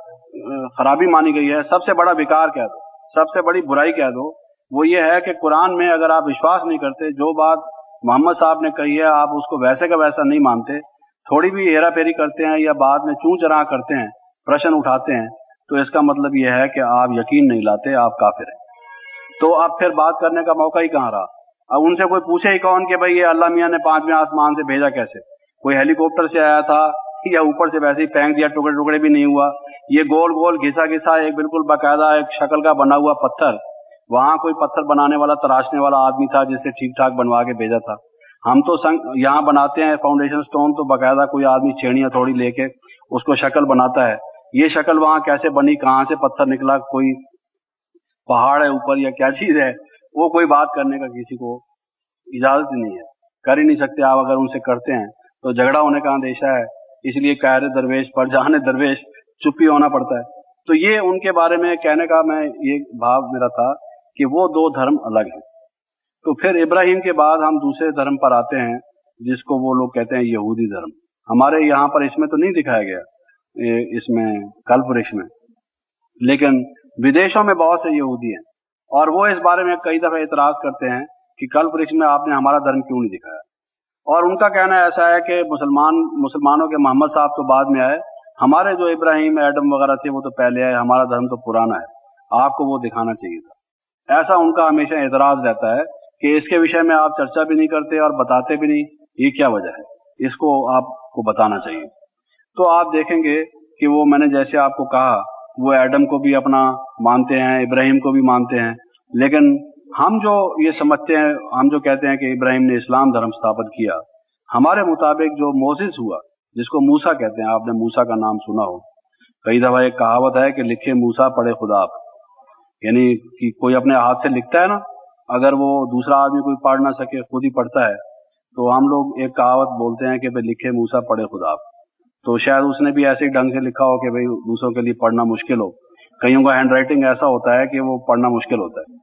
[SPEAKER 1] खराबी मानी गई है, सबसे बड़ा विकार कह दो, सबसे बड़ी बुराई कह दो, वो ये है कि कुरान में अगर आप विश्वास नहीं करते, जो बात मोहम्मद साहब ने कही है आप उसको वैसे का वैसा नहीं मानते, थोड़ी भी हेरा फेरी करते हैं या बाद में चूं चरा करते हैं, प्रश्न उठाते हैं, तो इसका मतलब यह है कि आप यकीन नहीं लाते, आप काफिर हैं। तो अब फिर बात करने का मौका ही कहाँ रहा। अब उनसे कोई पूछे ही कौन कि भाई ये अल्लाह मियाँ ने पांचवें आसमान से भेजा कैसे? कोई हेलीकॉप्टर से आया था या ऊपर से वैसे ही फेंक दिया, टुकड़े टुकड़े भी नहीं हुआ? ये गोल गोल घिसा घिसा एक बिल्कुल बाकायदा एक शक्ल का बना हुआ पत्थर, वहां कोई पत्थर बनाने वाला तराशने वाला आदमी था जिससे ठीक ठाक बनवा के भेजा था। हम तो यहाँ बनाते हैं फाउंडेशन स्टोन, तो बाकायदा कोई आदमी छेड़ियां थोड़ी लेके उसको शक्ल बनाता है। ये शक्ल वहां कैसे बनी, कहाँ से पत्थर निकला, कोई पहाड़ है ऊपर या क्या चीज है, वो कोई बात करने का किसी को इजाजत नहीं है, कर ही नहीं सकते आप। अगर उनसे करते हैं तो झगड़ा होने का अंदेशा है, इसलिए कहरे दरवेश पर जाने दरवेश चुप्पी होना पड़ता है। तो ये उनके बारे में कहने का मैं ये भाव मेरा था कि वो दो धर्म अलग हैं। तो फिर इब्राहिम के बाद हम दूसरे धर्म पर आते हैं जिसको वो लोग कहते हैं यहूदी धर्म। हमारे यहाँ पर इसमें तो नहीं दिखाया गया इसमें कल्प वृक्ष में, लेकिन विदेशों में बहुत से यहूदी हैं और वो इस बारे में कई दफे एतराज करते हैं कि कल्प वृक्ष में आपने हमारा धर्म क्यों नहीं दिखाया। और उनका कहना ऐसा है कि मुसलमान मुसलमानों के मोहम्मद साहब तो बाद में आए, हमारे जो इब्राहिम एडम वगैरह थे वो तो पहले आए, हमारा धर्म तो पुराना है, आपको वो दिखाना चाहिए था। ऐसा उनका हमेशा एतराज रहता है कि इसके विषय में आप चर्चा भी नहीं करते और बताते भी नहीं, ये क्या वजह है, इसको आपको बताना चाहिए। तो आप देखेंगे कि वो मैंने जैसे आपको कहा, वो एडम को भी अपना मानते हैं, इब्राहिम को भी मानते हैं, लेकिन हम जो ये समझते हैं, हम जो कहते हैं कि इब्राहिम ने इस्लाम धर्म स्थापित किया, हमारे मुताबिक जो मोसेस हुआ, जिसको मूसा कहते हैं, आपने मूसा का नाम सुना हो, कई दफा एक कहावत है कि लिखे मूसा पढ़े खुदा, यानी कि कोई अपने हाथ से लिखता है ना, अगर वो दूसरा आदमी कोई पढ़ ना सके, खुद ही पढ़ता है, तो हम लोग एक कहावत बोलते हैं कि भाई लिखे मूसा पढ़े खुदा। तो शायद उसने भी ऐसे ही ढंग से लिखा हो कि भाई दूसरों के लिए पढ़ना मुश्किल हो। कईयों का हैंड राइटिंग ऐसा होता है कि वो पढ़ना मुश्किल होता है।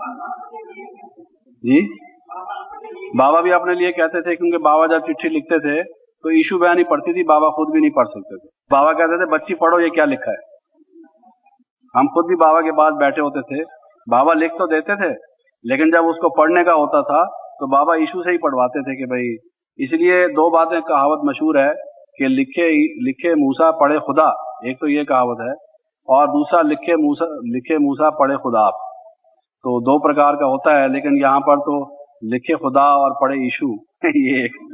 [SPEAKER 1] जी, बाबा भी अपने लिए कहते थे, क्योंकि बाबा जब चिट्ठी लिखते थे तो इशू बयान ही पढ़ती थी, बाबा खुद भी नहीं पढ़ सकते थे। बाबा कहते थे बच्ची पढ़ो ये क्या लिखा है। हम खुद भी बाबा के पास बैठे होते थे, बाबा लिख तो देते थे, लेकिन जब उसको पढ़ने का होता था तो बाबा इशू से ही पढ़वाते थे कि भाई। इसलिए दो बातें कहावत मशहूर है कि लिखे लिखे मूसा पढ़े खुदा, एक तो ये कहावत है, और दूसरा लिखे मूसा लिखे मूसा पढ़े खुदा। तो दो प्रकार का होता है, लेकिन यहाँ पर तो लिखे खुदा और पढ़े इशू ये एक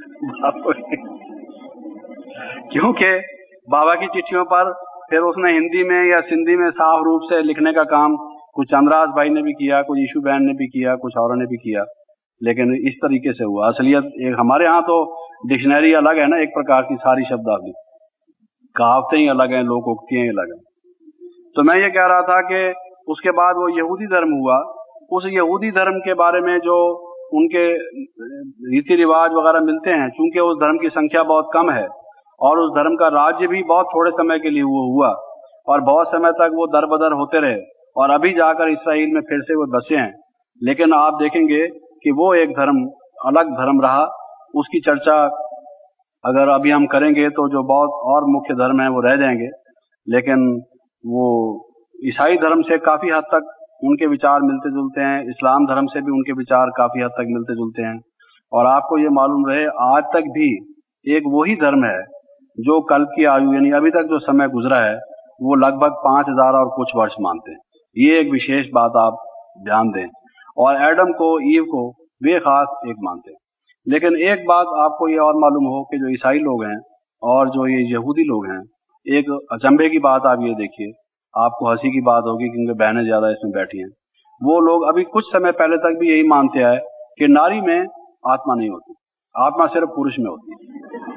[SPEAKER 1] क्योंकि बाबा की चिट्ठियों पर फिर उसने हिंदी में या सिंधी में साफ रूप से लिखने का काम कुछ चंद्रास भाई ने भी किया, कुछ इशू बहन ने भी किया, कुछ औरों ने भी किया, लेकिन इस तरीके से हुआ। असलियत एक हमारे यहाँ तो डिक्शनरी अलग है ना, एक प्रकार की सारी शब्दावली, कहावतें ही अलग हैं, लोकोक्तियां ही अलग हैं। तो मैं ये कह रहा था कि उसके बाद वो यहूदी धर्म हुआ। उस यहूदी धर्म के बारे में जो उनके रीति रिवाज वगैरह मिलते हैं, चूंकि उस धर्म की संख्या बहुत कम है और उस धर्म का राज्य भी बहुत थोड़े समय के लिए वो हुआ और बहुत समय तक वो दर बदर होते रहे और अभी जाकर इसराइल में फिर से वो बसे हैं। लेकिन आप देखेंगे कि वो एक धर्म अलग धर्म रहा। उसकी चर्चा अगर अभी हम करेंगे तो जो बहुत और मुख्य धर्म है वो रह जाएंगे, लेकिन वो ईसाई धर्म से काफी हद तक उनके विचार मिलते जुलते हैं, इस्लाम धर्म से भी उनके विचार काफी हद तक मिलते जुलते हैं। और आपको ये मालूम रहे, आज तक भी एक वही धर्म है जो कल की आयु यानी अभी तक जो समय गुजरा है वो लगभग पांच हजार और कुछ वर्ष मानते हैं। ये एक विशेष बात आप ध्यान दें। और एडम को, ईव को वे खास एक मानते हैं। लेकिन एक बात आपको ये और मालूम हो कि जो ईसाई लोग हैं और जो ये यहूदी लोग हैं, एक अचंभे की बात आप ये देखिए, आपको हंसी की बात होगी क्योंकि बहनें ज्यादा इसमें बैठी हैं। वो लोग अभी कुछ समय पहले तक भी यही मानते हैं कि नारी में आत्मा नहीं होती, आत्मा सिर्फ पुरुष में होती है।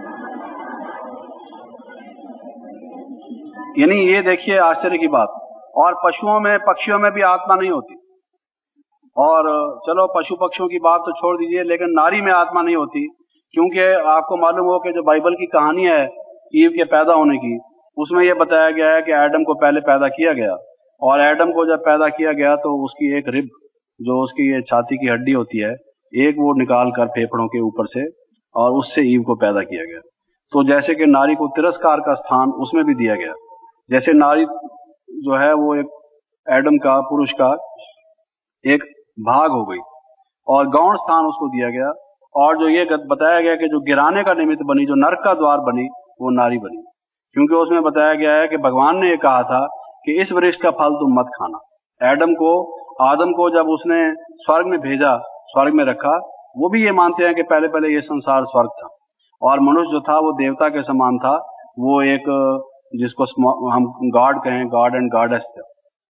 [SPEAKER 1] यानी ये देखिए आश्चर्य की बात। और पशुओं में, पक्षियों में भी आत्मा नहीं होती। और चलो पशु पक्षियों की बात तो छोड़ दीजिए, लेकिन नारी में आत्मा नहीं होती, क्योंकि आपको मालूम हो कि जो बाइबल की कहानी है ईव के पैदा होने की, उसमें यह बताया गया है कि एडम को पहले पैदा किया गया और एडम को जब पैदा किया गया तो उसकी एक रिब जो उसकी ये छाती की हड्डी होती है, एक वो निकाल कर फेफड़ों के ऊपर से और उससे ईव को पैदा किया गया। तो जैसे कि नारी को तिरस्कार का स्थान उसमें भी दिया गया, जैसे नारी जो है वो एक एडम का, पुरुष का एक भाग हो गई और गौण स्थान उसको दिया गया। और जो ये बताया गया कि जो गिराने का निमित्त बनी, जो नरक का द्वार बनी, वो नारी बनी, क्योंकि उसमें बताया गया है कि भगवान ने ये कहा था कि इस वृक्ष का फल तुम मत खाना। एडम को, आदम को जब उसने स्वर्ग में भेजा, स्वर्ग में रखा, वो भी ये मानते हैं कि पहले पहले ये संसार स्वर्ग था और मनुष्य जो था वो देवता के समान था, वो एक जिसको हम गॉड कहें, गॉड एंड गॉडेस थे,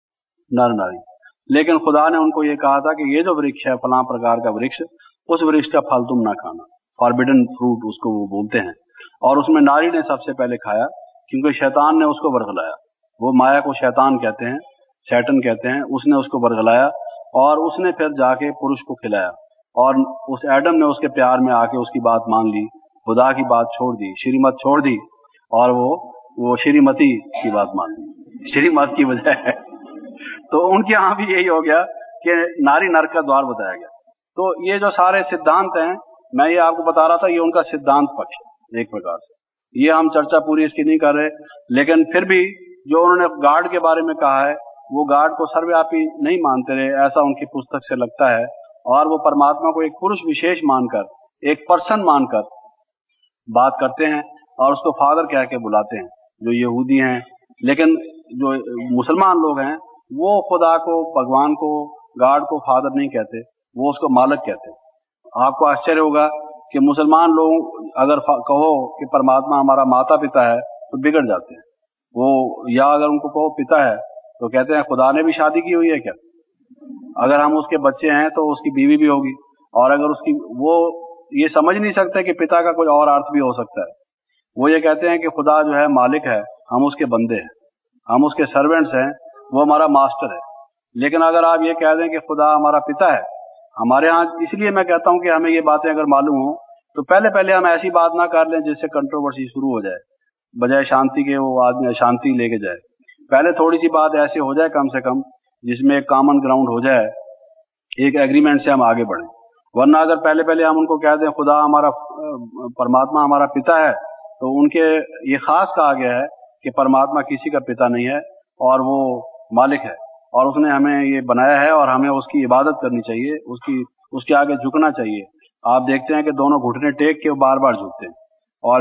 [SPEAKER 1] नर नारी। लेकिन खुदा ने उनको ये कहा था कि ये जो वृक्ष है, फलां प्रकार का वृक्ष, उस वृक्ष का फल तुम ना खाना, फॉरबिडन फ्रूट उसको वो बोलते हैं। और उसमें नारी ने सबसे पहले खाया, क्योंकि शैतान ने उसको बरगलाया। वो माया को शैतान कहते हैं, सैटन कहते हैं। उसने उसको बरगलाया और उसने फिर जाके पुरुष को खिलाया, और उस एडम ने उसके प्यार में आके उसकी बात मान ली, खुदा की बात छोड़ दी, श्रीमत छोड़ दी, और वो वो श्रीमती की बात मान ली, श्रीमत की बजाय। तो उनके यहाँ भी यही हो गया कि नारी नरक का द्वार बताया गया। तो ये जो सारे सिद्धांत हैं, मैं ये आपको बता रहा था, ये उनका सिद्धांत पक्ष है एक प्रकार से। ये हम चर्चा पूरी इसकी नहीं कर रहे, लेकिन फिर भी जो उन्होंने गॉड के बारे में कहा है, वो गॉड को सर्वव्यापी नहीं मानते रहे, ऐसा उनकी पुस्तक से लगता है। और वो परमात्मा को एक पुरुष विशेष मानकर, एक पर्सन मानकर बात करते हैं और उसको फादर कह के बुलाते हैं, जो यहूदी हैं। लेकिन जो मुसलमान लोग हैं, वो खुदा को, भगवान को, गॉड को फादर नहीं कहते, वो उसको मालिक कहते हैं। आपको आश्चर्य होगा कि मुसलमान लोग अगर कहो कि परमात्मा हमारा माता पिता है तो बिगड़ जाते हैं वो, या अगर उनको कहो पिता है तो कहते हैं खुदा ने भी शादी की हुई है क्या? अगर हम उसके बच्चे हैं तो उसकी बीवी भी होगी, और अगर उसकी, वो ये समझ नहीं सकते कि पिता का कोई और अर्थ भी हो सकता है। वो ये कहते हैं कि खुदा जो है मालिक है, हम उसके बंदे हैं, हम उसके सर्वेंट्स हैं, वो हमारा मास्टर है। लेकिन अगर आप ये कह दें कि खुदा हमारा पिता है, हमारे यहाँ, इसलिए मैं कहता हूं कि हमें ये बातें अगर मालूम हो तो पहले पहले हम ऐसी बात ना कर लें जिससे कंट्रोवर्सी शुरू हो जाए, बजाय शांति के वो आदमी अशांति लेके जाए। पहले थोड़ी सी बात ऐसी हो जाए कम से कम, जिसमें एक कॉमन ग्राउंड हो जाए, एक एग्रीमेंट से हम आगे बढ़ें। वरना अगर पहले पहले हम उनको कह दें खुदा हमारा, परमात्मा हमारा पिता है, तो उनके ये खास कहा गया है कि परमात्मा किसी का पिता नहीं है और वो मालिक है, और उसने हमें ये बनाया है और हमें उसकी इबादत करनी चाहिए, उसकी उसके आगे झुकना चाहिए। आप देखते हैं कि दोनों घुटने टेक के बार बार झुकते हैं, और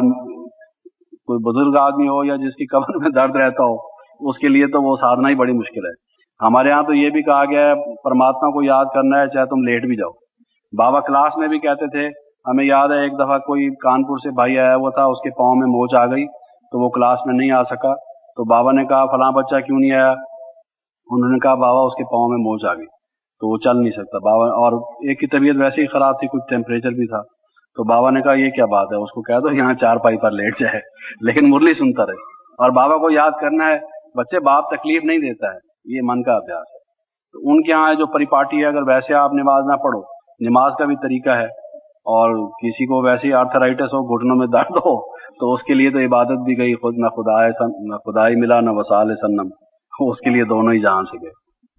[SPEAKER 1] कोई बुजुर्ग आदमी हो या जिसकी कमर में दर्द रहता हो, उसके लिए तो वो साधना ही बड़ी मुश्किल है। हमारे यहाँ तो ये भी कहा गया है, परमात्मा को याद करना है चाहे तुम लेट भी जाओ। बाबा क्लास में भी कहते थे, हमें याद है एक दफा कोई कानपुर से भाई आया हुआ था, उसके पाँव में मोच आ गई तो वो क्लास में नहीं आ सका। तो बाबा ने कहा फलां बच्चा क्यों नहीं आया? उन्होंने कहा बाबा उसके पाँव में मोच आ गई तो वो चल नहीं सकता बाबा, और एक की तबीयत वैसे ही खराब थी, कुछ टेम्परेचर भी था। तो बाबा ने कहा ये क्या बात है, उसको कह दो यहाँ चार पाई पर लेट जाए। लेकिन मुरली सुनता रहे, और बाबा को याद करना है। बच्चे, बाप तकलीफ नहीं देता है, ये मन का अभ्यास है। तो उनके यहाँ जो परिपाटी है, अगर वैसे आप नमाज ना पढ़ो, नमाज का भी तरीका है, और किसी को वैसे ही आर्थराइटिस हो, घुटनों में दर्द हो, तो उसके लिए तो इबादत भी गई, खुद न खुदा है सन, न खुदाई मिला न वसाल सन्नम, उसके लिए दोनों ही जहां से गए।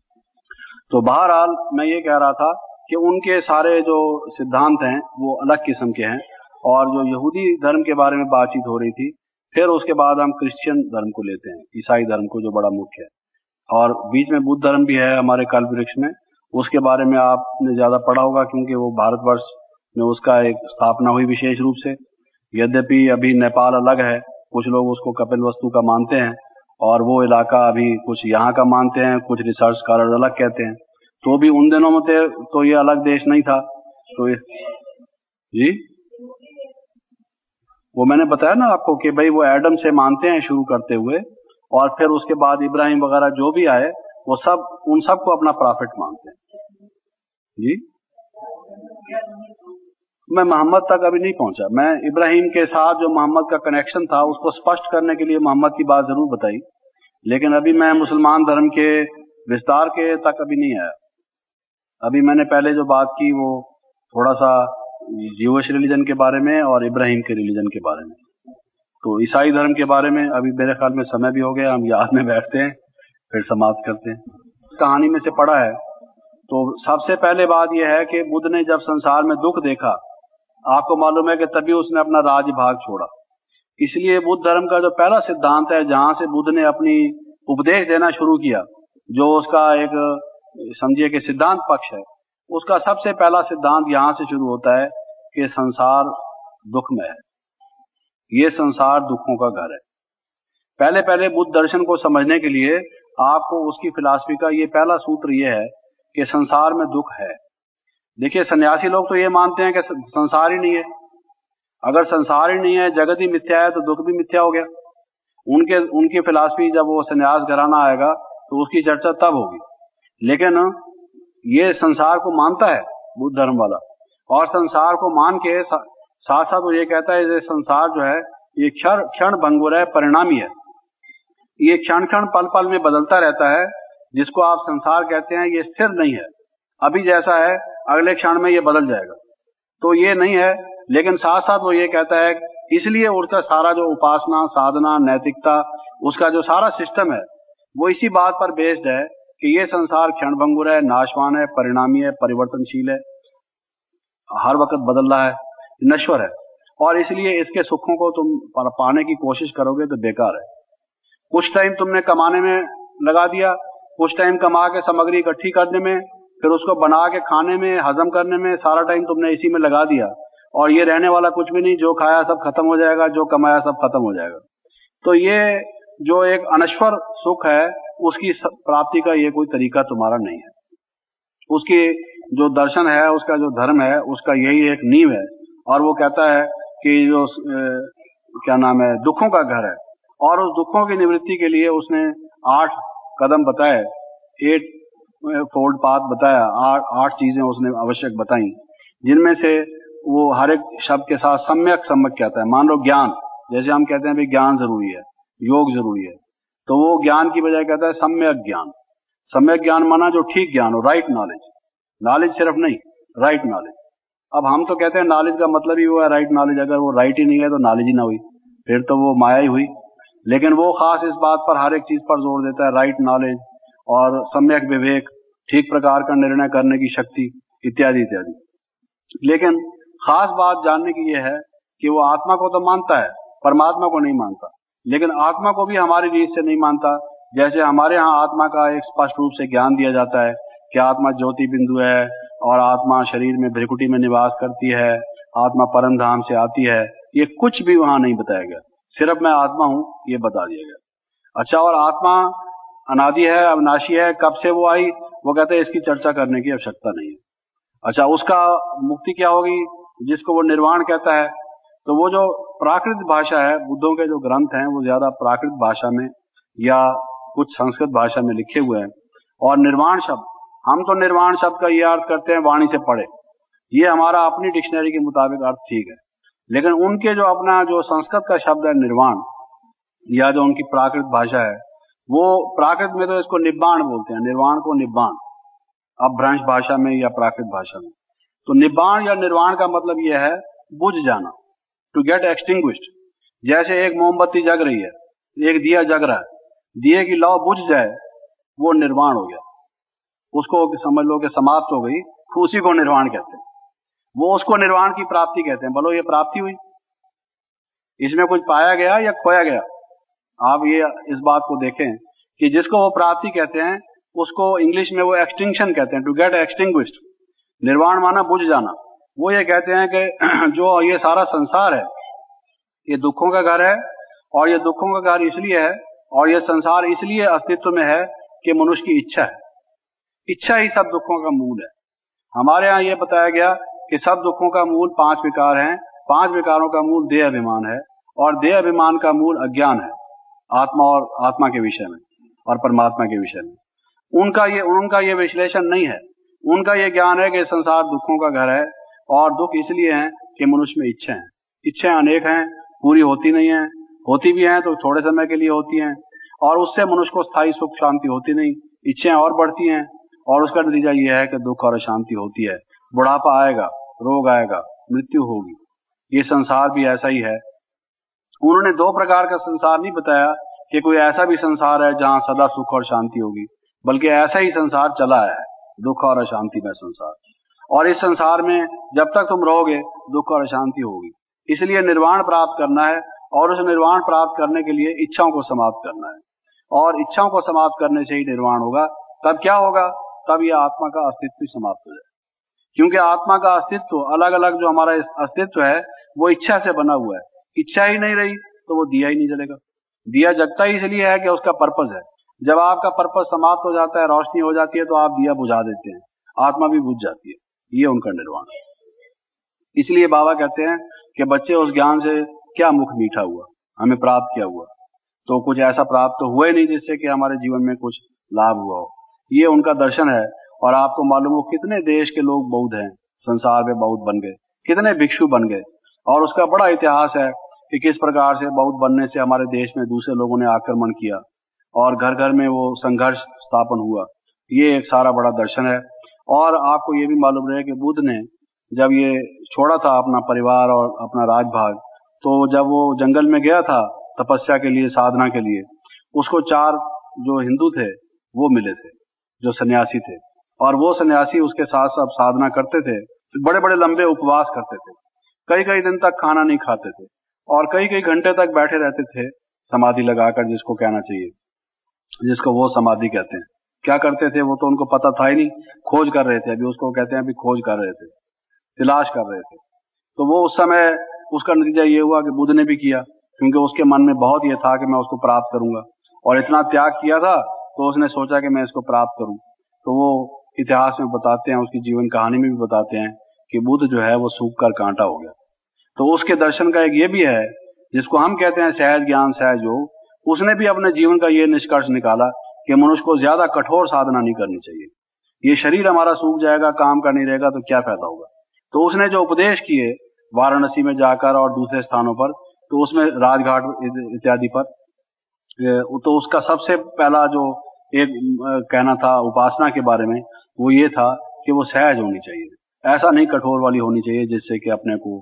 [SPEAKER 1] तो बहरहाल मैं ये कह रहा था कि उनके सारे जो सिद्धांत हैं वो अलग किस्म के हैं, और जो यहूदी धर्म के बारे में बातचीत हो रही थी, फिर उसके बाद हम क्रिश्चियन धर्म को लेते हैं, ईसाई धर्म को, जो बड़ा मुख्य है, और बीच में बुद्ध धर्म भी है हमारे कल्प वृक्ष में। उसके बारे में आपने ज्यादा पढ़ा होगा, क्योंकि वो भारतवर्ष में उसका एक स्थापना हुई विशेष रूप से। यद्यपि अभी नेपाल अलग है, कुछ लोग उसको कपिल वस्तु का मानते हैं, और वो इलाका अभी कुछ यहाँ का मानते हैं, कुछ रिसर्च स्कॉलर अलग कहते हैं। तो भी उन दिनों में तो ये अलग देश नहीं था। तो जी, वो मैंने बताया ना आपको कि भाई वो एडम से मानते हैं शुरू करते हुए, और फिर उसके बाद इब्राहिम वगैरह जो भी आए, वो सब, उन सबको अपना प्रॉफिट मानते हैं। जी, मैं मोहम्मद तक अभी नहीं पहुंचा। मैं इब्राहिम के साथ जो मोहम्मद का कनेक्शन था उसको स्पष्ट करने के लिए मोहम्मद की बात जरूर बताई, लेकिन अभी मैं मुसलमान धर्म के विस्तार के तक अभी नहीं आया। अभी मैंने पहले जो बात की वो थोड़ा सा ज्यूइश रिलीजन के बारे में और इब्राहिम के रिलीजन के बारे में। तो ईसाई धर्म के बारे में अभी मेरे ख्याल में समय भी हो गया, हम याद में बैठते हैं फिर समाप्त करते हैं। कहानी में से पढ़ा है तो सबसे पहले बात यह है कि बुद्ध ने जब संसार में दुख देखा, आपको मालूम है कि तभी उसने अपना राज्य भाग छोड़ा। इसलिए बुद्ध धर्म का जो पहला सिद्धांत है, जहां से बुद्ध ने अपनी उपदेश देना शुरू किया, जो उसका एक समझिए कि सिद्धांत पक्ष है, उसका सबसे पहला सिद्धांत यहां से शुरू होता है कि संसार दुख में है, ये संसार दुखों का घर है। पहले पहले बुद्ध दर्शन को समझने के लिए आपको उसकी फिलॉसफी का ये पहला सूत्र ये है कि संसार में दुख है। देखिए, सन्यासी लोग तो ये मानते हैं कि संसार ही नहीं है। अगर संसार ही नहीं है, जगत ही मिथ्या है, तो दुख भी मिथ्या हो गया। उनके उनकी फिलॉसफी जब वो सन्यास घराना आएगा तो उसकी चर्चा तब होगी। लेकिन ये संसार को मानता है बुद्ध धर्म वाला, और संसार को मान के साथ साथ वो ये कहता है ये संसार जो है ये क्षण क्षण भंगुर है, परिणामी है। ये क्षण क्षण पल पल में बदलता रहता है। जिसको आप संसार कहते हैं ये स्थिर नहीं है, अभी जैसा है अगले क्षण में ये बदल जाएगा, तो ये नहीं है। लेकिन साथ साथ वो ये कहता है इसलिए उसका सारा जो उपासना, साधना, नैतिकता, उसका जो सारा सिस्टम है वो इसी बात पर बेस्ड है कि ये संसार क्षणभंगुर है, नाशवान है, परिणामी है, परिवर्तनशील है, हर वक्त बदल रहा है, नश्वर है, और इसलिए इसके सुखों को तुम पाने की कोशिश करोगे तो बेकार है। कुछ टाइम तुमने कमाने में लगा दिया, कुछ टाइम कमा के सामग्री इकट्ठी करने में, फिर उसको बना के खाने में, हजम करने में, सारा टाइम तुमने इसी में लगा दिया, और ये रहने वाला कुछ भी नहीं, जो खाया सब खत्म हो जाएगा, जो कमाया सब खत्म हो जाएगा। तो ये जो एक अनश्वर सुख है उसकी प्राप्ति का ये कोई तरीका तुम्हारा नहीं है। उसकी जो दर्शन है, उसका जो धर्म है, उसका यही एक नींव है। और वो कहता है कि जो ए, क्या नाम है, दुखों का घर है, और उस दुखों की निवृत्ति के लिए उसने आठ कदम बताए, एट फोल्ड पाथ बताया, आठ आठ चीजें उसने आवश्यक बताई, जिनमें से वो हर एक शब्द के साथ सम्यक सम्यक कहता है। मान लो ज्ञान, जैसे हम कहते हैं भाई ज्ञान जरूरी है, योग जरूरी है, तो वो ज्ञान की बजाय कहता है सम्यक ज्ञान। सम्यक ज्ञान माना जो ठीक ज्ञान हो, राइट नॉलेज। नॉलेज सिर्फ नहीं, राइट नॉलेज। अब हम तो कहते हैं नॉलेज का मतलब ही हुआ राइट नॉलेज। अगर वो राइट ही नहीं है तो नॉलेज ही ना हुई, फिर तो वो माया ही हुई। लेकिन वो खास इस बात पर हर एक चीज पर जोर देता है, राइट नॉलेज और सम्यक विवेक, ठीक प्रकार का निर्णय करने की शक्ति, इत्यादि इत्यादि। लेकिन खास बात जानने की यह है कि वो आत्मा को तो मानता है, परमात्मा को नहीं मानता। लेकिन आत्मा को भी हमारी रीत से नहीं मानता। जैसे हमारे यहाँ आत्मा का एक स्पष्ट रूप से ज्ञान दिया जाता है कि आत्मा ज्योति बिंदु है, और आत्मा शरीर में भ्रिकुटी में निवास करती है, आत्मा परम धाम से आती है। ये कुछ भी वहां नहीं बताया गया, सिर्फ मैं आत्मा हूं ये बता दिया गया। अच्छा, और आत्मा अनादि है, अविनाशी है, कब से वो आई, वो कहते हैं इसकी चर्चा करने की आवश्यकता नहीं है। अच्छा, उसका मुक्ति क्या होगी, जिसको वो निर्वाण कहता है। तो वो जो प्राकृत भाषा है, बुद्धों के जो ग्रंथ हैं वो ज्यादा प्राकृत भाषा में या कुछ संस्कृत भाषा में लिखे हुए हैं। और निर्वाण शब्द, हम तो निर्वाण शब्द का ये अर्थ करते हैं वाणी से पढ़े, ये हमारा अपनी डिक्शनरी के मुताबिक अर्थ ठीक है। लेकिन उनके जो अपना जो संस्कृत का शब्द है निर्वाण, या जो उनकी प्राकृत भाषा है, वो प्राकृत में तो इसको निब्बाण बोलते हैं, निर्वाण को निब्बाण, अपभ्रंश भाषा में या प्राकृत भाषा में। तो निब्बाण या निर्वाण का मतलब यह है बुझ जाना, टू गेट एक्सटिंग्विश्ड। जैसे एक मोमबत्ती जग रही है, एक दिया जग रहा है, दिए की लौ बुझ जाए, वो निर्वाण हो गया, उसको समझ लो कि समाप्त हो गई, उसी को निर्वाण कहते हैं। वो उसको निर्वाण की प्राप्ति कहते हैं। बोलो ये प्राप्ति हुई, इसमें कुछ पाया गया या खोया गया। आप ये इस बात को देखें कि जिसको वो प्राप्ति कहते हैं उसको इंग्लिश में वो एक्सटिंक्शन कहते हैं, टू गेट एक्सटिंग्विश्ड। निर्वाण माना बुझ जाना। वो ये कहते हैं कि जो ये सारा संसार है ये दुखों का घर है, और ये दुखों का घर इसलिए है, और ये संसार इसलिए अस्तित्व में है कि मनुष्य की इच्छा है। इच्छा ही सब दुखों का मूल है। हमारे यहाँ ये बताया गया कि सब दुखों का मूल पांच विकार हैं। पांच विकारों का मूल देह अभिमान है, और देह अभिमान का मूल अज्ञान है, आत्मा और आत्मा के विषय में और परमात्मा के विषय में। उनका ये उनका ये विश्लेषण नहीं है। उनका ये ज्ञान है कि संसार दुखों का घर है, और दुख इसलिए है कि मनुष्य में इच्छा है। इच्छाएं अनेक हैं, पूरी होती नहीं है, होती भी हैं तो थोड़े समय के लिए होती हैं, और उससे मनुष्य को स्थायी सुख शांति होती नहीं, इच्छाएं और बढ़ती हैं, और उसका नतीजा यह है कि दुख और अशांति होती है। बुढ़ापा आएगा, रोग आएगा, मृत्यु होगी। ये संसार भी ऐसा ही है। उन्होंने दो प्रकार का संसार नहीं बताया कि कोई ऐसा भी संसार है जहां सदा सुख और शांति होगी, बल्कि ऐसा ही संसार चला है। दुख और अशांति में संसार, और इस संसार में जब तक तुम रहोगे दुख और अशांति होगी। इसलिए निर्वाण प्राप्त करना है, और उस निर्वाण प्राप्त करने के लिए इच्छाओं को समाप्त करना है, और इच्छाओं को समाप्त करने से ही निर्वाण होगा। तब क्या होगा? तब यह आत्मा का अस्तित्व समाप्त हो जाए, क्योंकि आत्मा का अस्तित्व अलग अलग जो हमारा अस्तित्व है वो इच्छा से बना हुआ है। इच्छा ही नहीं रही तो वो दिया ही नहीं जलेगा। दिया जगता ही इसलिए है कि उसका पर्पस है। जब आपका पर्पस समाप्त हो जाता है, रोशनी हो जाती है, तो आप दिया बुझा देते हैं, आत्मा भी बुझ जाती है। ये उनका निर्वाण है। इसलिए बाबा कहते हैं कि बच्चे उस ज्ञान से क्या मुख मीठा हुआ, हमें प्राप्त क्या हुआ? तो कुछ ऐसा प्राप्त तो हुआ ही नहीं जिससे कि हमारे जीवन में कुछ लाभ हुआ हो। ये उनका दर्शन है। और आपको मालूम हो कितने देश के लोग बौद्ध हैं, संसार में बौद्ध बन गए, कितने भिक्षु बन गए, और उसका बड़ा इतिहास है कि किस प्रकार से बौद्ध बनने से हमारे देश में दूसरे लोगों ने आक्रमण किया और घर घर में वो संघर्ष स्थापन हुआ। ये एक सारा बड़ा दर्शन है। और आपको ये भी मालूम रहे कि बुद्ध ने जब ये छोड़ा था अपना परिवार और अपना राजभाग, तो जब वो जंगल में गया था तपस्या के लिए, साधना के लिए, उसको चार जो हिंदू थे वो मिले थे, जो सन्यासी थे, और वो सन्यासी उसके साथ साथ साधना करते थे, बड़े बड़े लंबे उपवास करते थे, कई कई दिन तक खाना नहीं खाते थे, और कई कई घंटे तक बैठे रहते थे समाधि लगाकर, जिसको कहना चाहिए, जिसको वो समाधि कहते हैं। क्या करते थे वो तो उनको पता था ही नहीं, खोज कर रहे थे, अभी उसको कहते हैं अभी खोज कर रहे थे, तलाश कर रहे थे। तो वो उस समय उसका नतीजा ये हुआ कि बुद्ध ने भी किया, क्योंकि उसके मन में बहुत ये था कि मैं उसको प्राप्त करूंगा, और इतना त्याग किया था तो उसने सोचा कि मैं इसको प्राप्त करूं। तो वो इतिहास में बताते हैं, उसकी जीवन कहानी में भी बताते हैं कि बुद्ध जो है वो सूख कर कांटा हो गया। तो उसके दर्शन का एक ये भी है, जिसको हम कहते हैं सहज ज्ञान सहज योग, उसने भी अपने जीवन का ये निष्कर्ष निकाला कि मनुष्य को ज्यादा कठोर साधना नहीं करनी चाहिए। ये शरीर हमारा सूख जाएगा, काम का नहीं रहेगा, तो क्या फायदा होगा। तो उसने जो उपदेश किए वाराणसी में जाकर और दूसरे स्थानों पर, तो उसमें राजघाट इत्यादि पर, तो उसका सबसे पहला जो एक कहना था उपासना के बारे में, वो ये था कि वो सहज होनी चाहिए, ऐसा नहीं कठोर वाली होनी चाहिए जिससे कि अपने को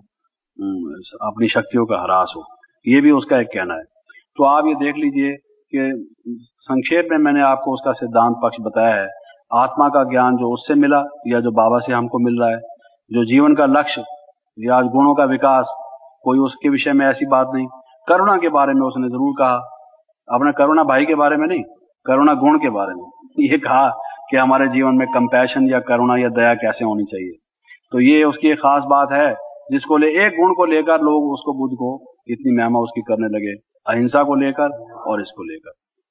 [SPEAKER 1] अपनी शक्तियों का ह्रास हो। ये भी उसका एक कहना है। तो आप ये देख लीजिए कि संक्षेप में मैंने आपको उसका सिद्धांत पक्ष बताया है। आत्मा का ज्ञान जो उससे मिला या जो बाबा से हमको मिल रहा है, जो जीवन का लक्ष्य या गुणों का विकास, कोई उसके विषय में ऐसी बात नहीं। करुणा के बारे में उसने जरूर कहा, अपने करुणा भाई के बारे में नहीं, करुणा गुण के बारे में ये कहा कि हमारे जीवन में कंपैशन या करुणा या दया कैसे होनी चाहिए। तो ये उसकी एक खास बात है, जिसको ले एक गुण को लेकर लोग उसको बुद्ध को इतनी महिमा उसकी करने लगे, अहिंसा को लेकर और इसको लेकर।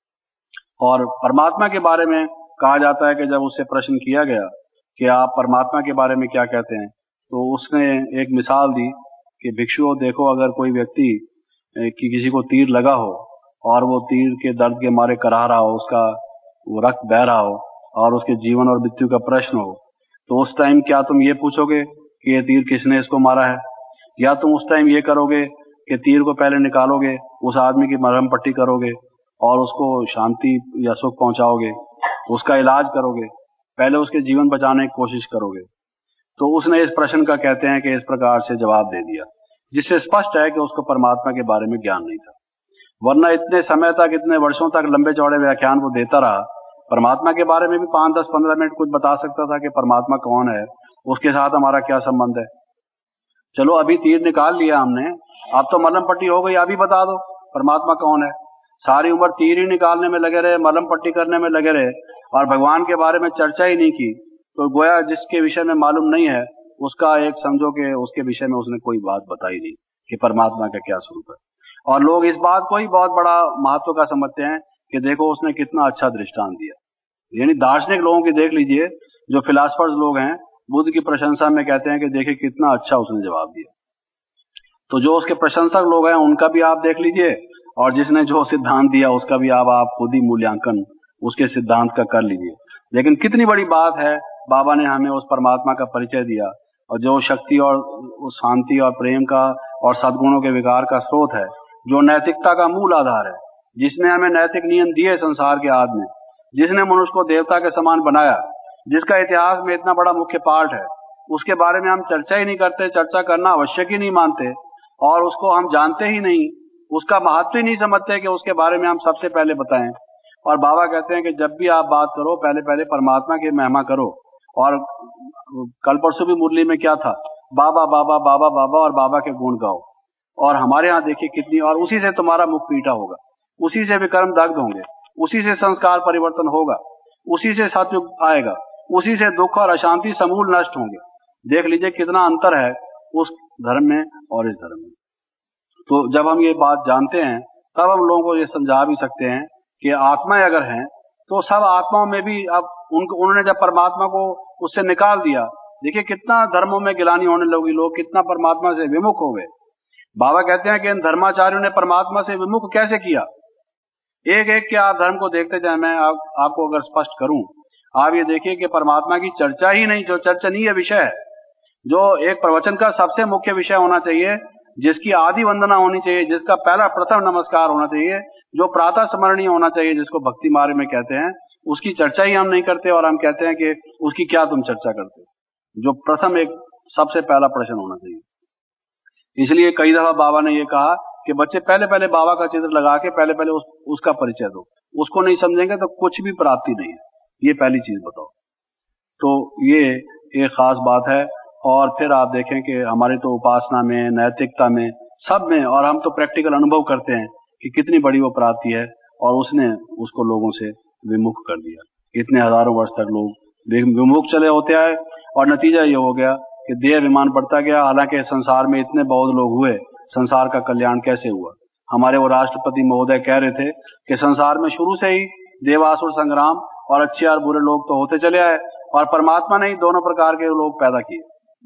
[SPEAKER 1] और परमात्मा के बारे में कहा जाता है कि जब उससे प्रश्न किया गया कि आप परमात्मा के बारे में क्या कहते हैं, तो उसने एक मिसाल दी कि भिक्षुओं देखो, अगर कोई व्यक्ति कि किसी को तीर लगा हो और वो तीर के दर्द के मारे कराह रहा हो, उसका वो रक्त बह रहा हो और उसके जीवन और मृत्यु का प्रश्न हो, तो उस टाइम क्या तुम ये पूछोगे कि ये तीर किसने इसको मारा है, या तुम उस टाइम ये करोगे कि तीर को पहले निकालोगे, उस आदमी की मरहम पट्टी करोगे और उसको शांति या सुख पहुंचाओगे, उसका इलाज करोगे, पहले उसके जीवन बचाने की कोशिश करोगे। तो उसने इस प्रश्न का कहते हैं कि इस प्रकार से जवाब दे दिया, जिससे स्पष्ट है कि उसको परमात्मा के बारे में ज्ञान नहीं था। वरना इतने समय तक, इतने वर्षों तक लंबे चौड़े व्याख्यान वो देता रहा, परमात्मा के बारे में भी पांच दस पंद्रह मिनट कुछ बता सकता था कि परमात्मा कौन है, उसके साथ हमारा क्या संबंध है। चलो अभी तीर निकाल लिया हमने, अब तो मलहम पट्टी हो गई, अभी बता दो परमात्मा कौन है। सारी उम्र तीर ही निकालने में लगे रहे, मलहम पट्टी करने में लगे रहे और भगवान के बारे में चर्चा ही नहीं की, तो गोया जिसके विषय में मालूम नहीं है उसका एक समझो कि उसके विषय में उसने कोई बात बताई नहीं कि परमात्मा का क्या स्वरूप है। और लोग इस बात को ही बहुत बड़ा महत्व का समझते हैं कि देखो उसने कितना अच्छा दृष्टांत दिया। यानी दार्शनिक लोगों की देख लीजिए, जो फिलासफर्स लोग हैं, बुद्ध की प्रशंसा में कहते हैं कि देखिए कितना अच्छा उसने जवाब दिया। तो जो उसके प्रशंसक लोग हैं उनका भी आप देख लीजिए, और जिसने जो सिद्धांत दिया उसका भी आप आप खुद ही मूल्यांकन उसके सिद्धांत का कर लीजिए। लेकिन कितनी बड़ी बात है, बाबा ने हमें उस परमात्मा का परिचय दिया, और जो शक्ति और शांति और प्रेम का और सद्गुणों के विकार का स्रोत है, जो नैतिकता का मूल आधार है, जिसने हमें नैतिक नियम दिए संसार के आदि में, जिसने मनुष्य को देवता के समान बनाया, जिसका इतिहास में इतना बड़ा मुख्य पार्ट है, उसके बारे में हम चर्चा ही नहीं करते, चर्चा करना आवश्यक ही नहीं मानते, और उसको हम जानते ही नहीं, उसका महत्व ही नहीं समझते कि उसके बारे में हम सबसे पहले बताएं। और बाबा कहते हैं कि जब भी आप बात करो, पहले पहले परमात्मा की महिमा करो, और कल परसों भी मुरली में क्या था, बाबा बाबा बाबा बाबा और बाबा के गुण गाओ। और हमारे यहाँ देखिए कितनी, और उसी से तुम्हारा मुख पीटा होगा, उसी से विक्रम दग्ध होंगे, उसी से संस्कार परिवर्तन होगा, उसी से सतयुग आएगा, उसी से दुख और अशांति समूल नष्ट होंगे। देख लीजिए कितना अंतर है उस धर्म में और इस धर्म में। तो जब हम ये बात जानते हैं तब हम लोगों को ये समझा भी सकते हैं कि आत्माएं अगर हैं तो सब आत्माओं में भी, अब उनको उन्होंने जब परमात्मा को उससे निकाल दिया, देखिए कितना धर्मों में गिलानी होने लगी, लोग कितना परमात्मा से विमुख हो गए। बाबा कहते हैं कि इन धर्माचार्यों ने परमात्मा से विमुख कैसे किया। एक एक के आप धर्म को देखते जाए, मैं आप, आपको अगर स्पष्ट करूं, आप ये देखिए कि परमात्मा की चर्चा ही नहीं, जो चर्चनीय विषय है, जो एक प्रवचन का सबसे मुख्य विषय होना चाहिए, जिसकी आदि वंदना होनी चाहिए, जिसका पहला प्रथम नमस्कार होना चाहिए, जो प्रातः स्मरणीय होना चाहिए, जिसको भक्ति मार्ग में कहते हैं, उसकी चर्चा ही हम नहीं करते और हम कहते हैं कि उसकी क्या तुम चर्चा करते हो, जो प्रथम एक सबसे पहला प्रश्न होना चाहिए। इसलिए कई दफा बाबा ने ये कहा कि बच्चे पहले पहले बाबा का चित्र लगा के पहले पहले उस, उसका परिचय दो, उसको नहीं समझेंगे तो कुछ भी प्राप्ति नहीं है, ये पहली चीज बताओ। तो ये एक खास बात है। और फिर आप देखें कि हमारी तो उपासना में, नैतिकता में, सब में, और हम तो प्रैक्टिकल अनुभव करते हैं कि कितनी बड़ी वो प्राप्ति है, और उसने उसको लोगों से विमुख कर दिया। इतने हजारों वर्ष तक लोग विमुख चले होते आए और नतीजा ये हो गया कि देह विमान बढ़ता गया। हालांकि संसार में इतने बौद्ध लोग हुए, संसार का कल्याण कैसे हुआ। हमारे वो राष्ट्रपति महोदय कह रहे थे कि संसार में शुरू से ही देवासुर संग्राम और अच्छे और बुरे लोग तो होते चले आए, और परमात्मा ने ही दोनों प्रकार के लोग पैदा किए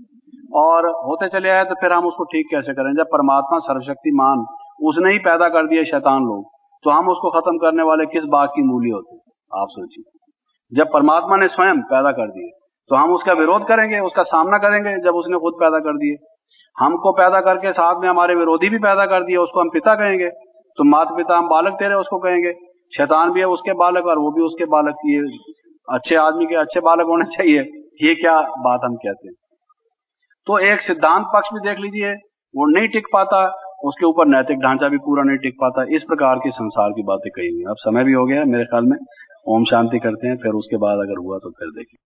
[SPEAKER 1] और होते चले आए, तो फिर हम उसको ठीक कैसे करें। जब परमात्मा सर्वशक्तिमान, उसने ही पैदा कर दिए शैतान लोग, तो हम उसको खत्म करने वाले किस बात की मूल्य होते, आप सोचिए। जब परमात्मा ने स्वयं पैदा कर दिए तो हम उसका विरोध करेंगे, उसका सामना करेंगे, जब उसने खुद पैदा कर दिए। हमको पैदा करके साथ में हमारे विरोधी भी पैदा कर दिए, उसको हम पिता कहेंगे। तो माता पिता, हम बालक तेरे, उसको कहेंगे। शैतान भी है उसके बालक और वो भी उसके बालक। ये अच्छे आदमी के अच्छे बालक होने चाहिए, ये क्या बात हम कहते हैं। तो एक सिद्धांत पक्ष भी देख लीजिए, वो नहीं टिक पाता, उसके ऊपर नैतिक ढांचा भी पूरा नहीं टिक पाता। इस प्रकार की संसार की बातें कही हुई। अब समय भी हो गया मेरे ख्याल में, ओम शांति करते हैं, फिर उसके बाद अगर हुआ तो फिर देखें।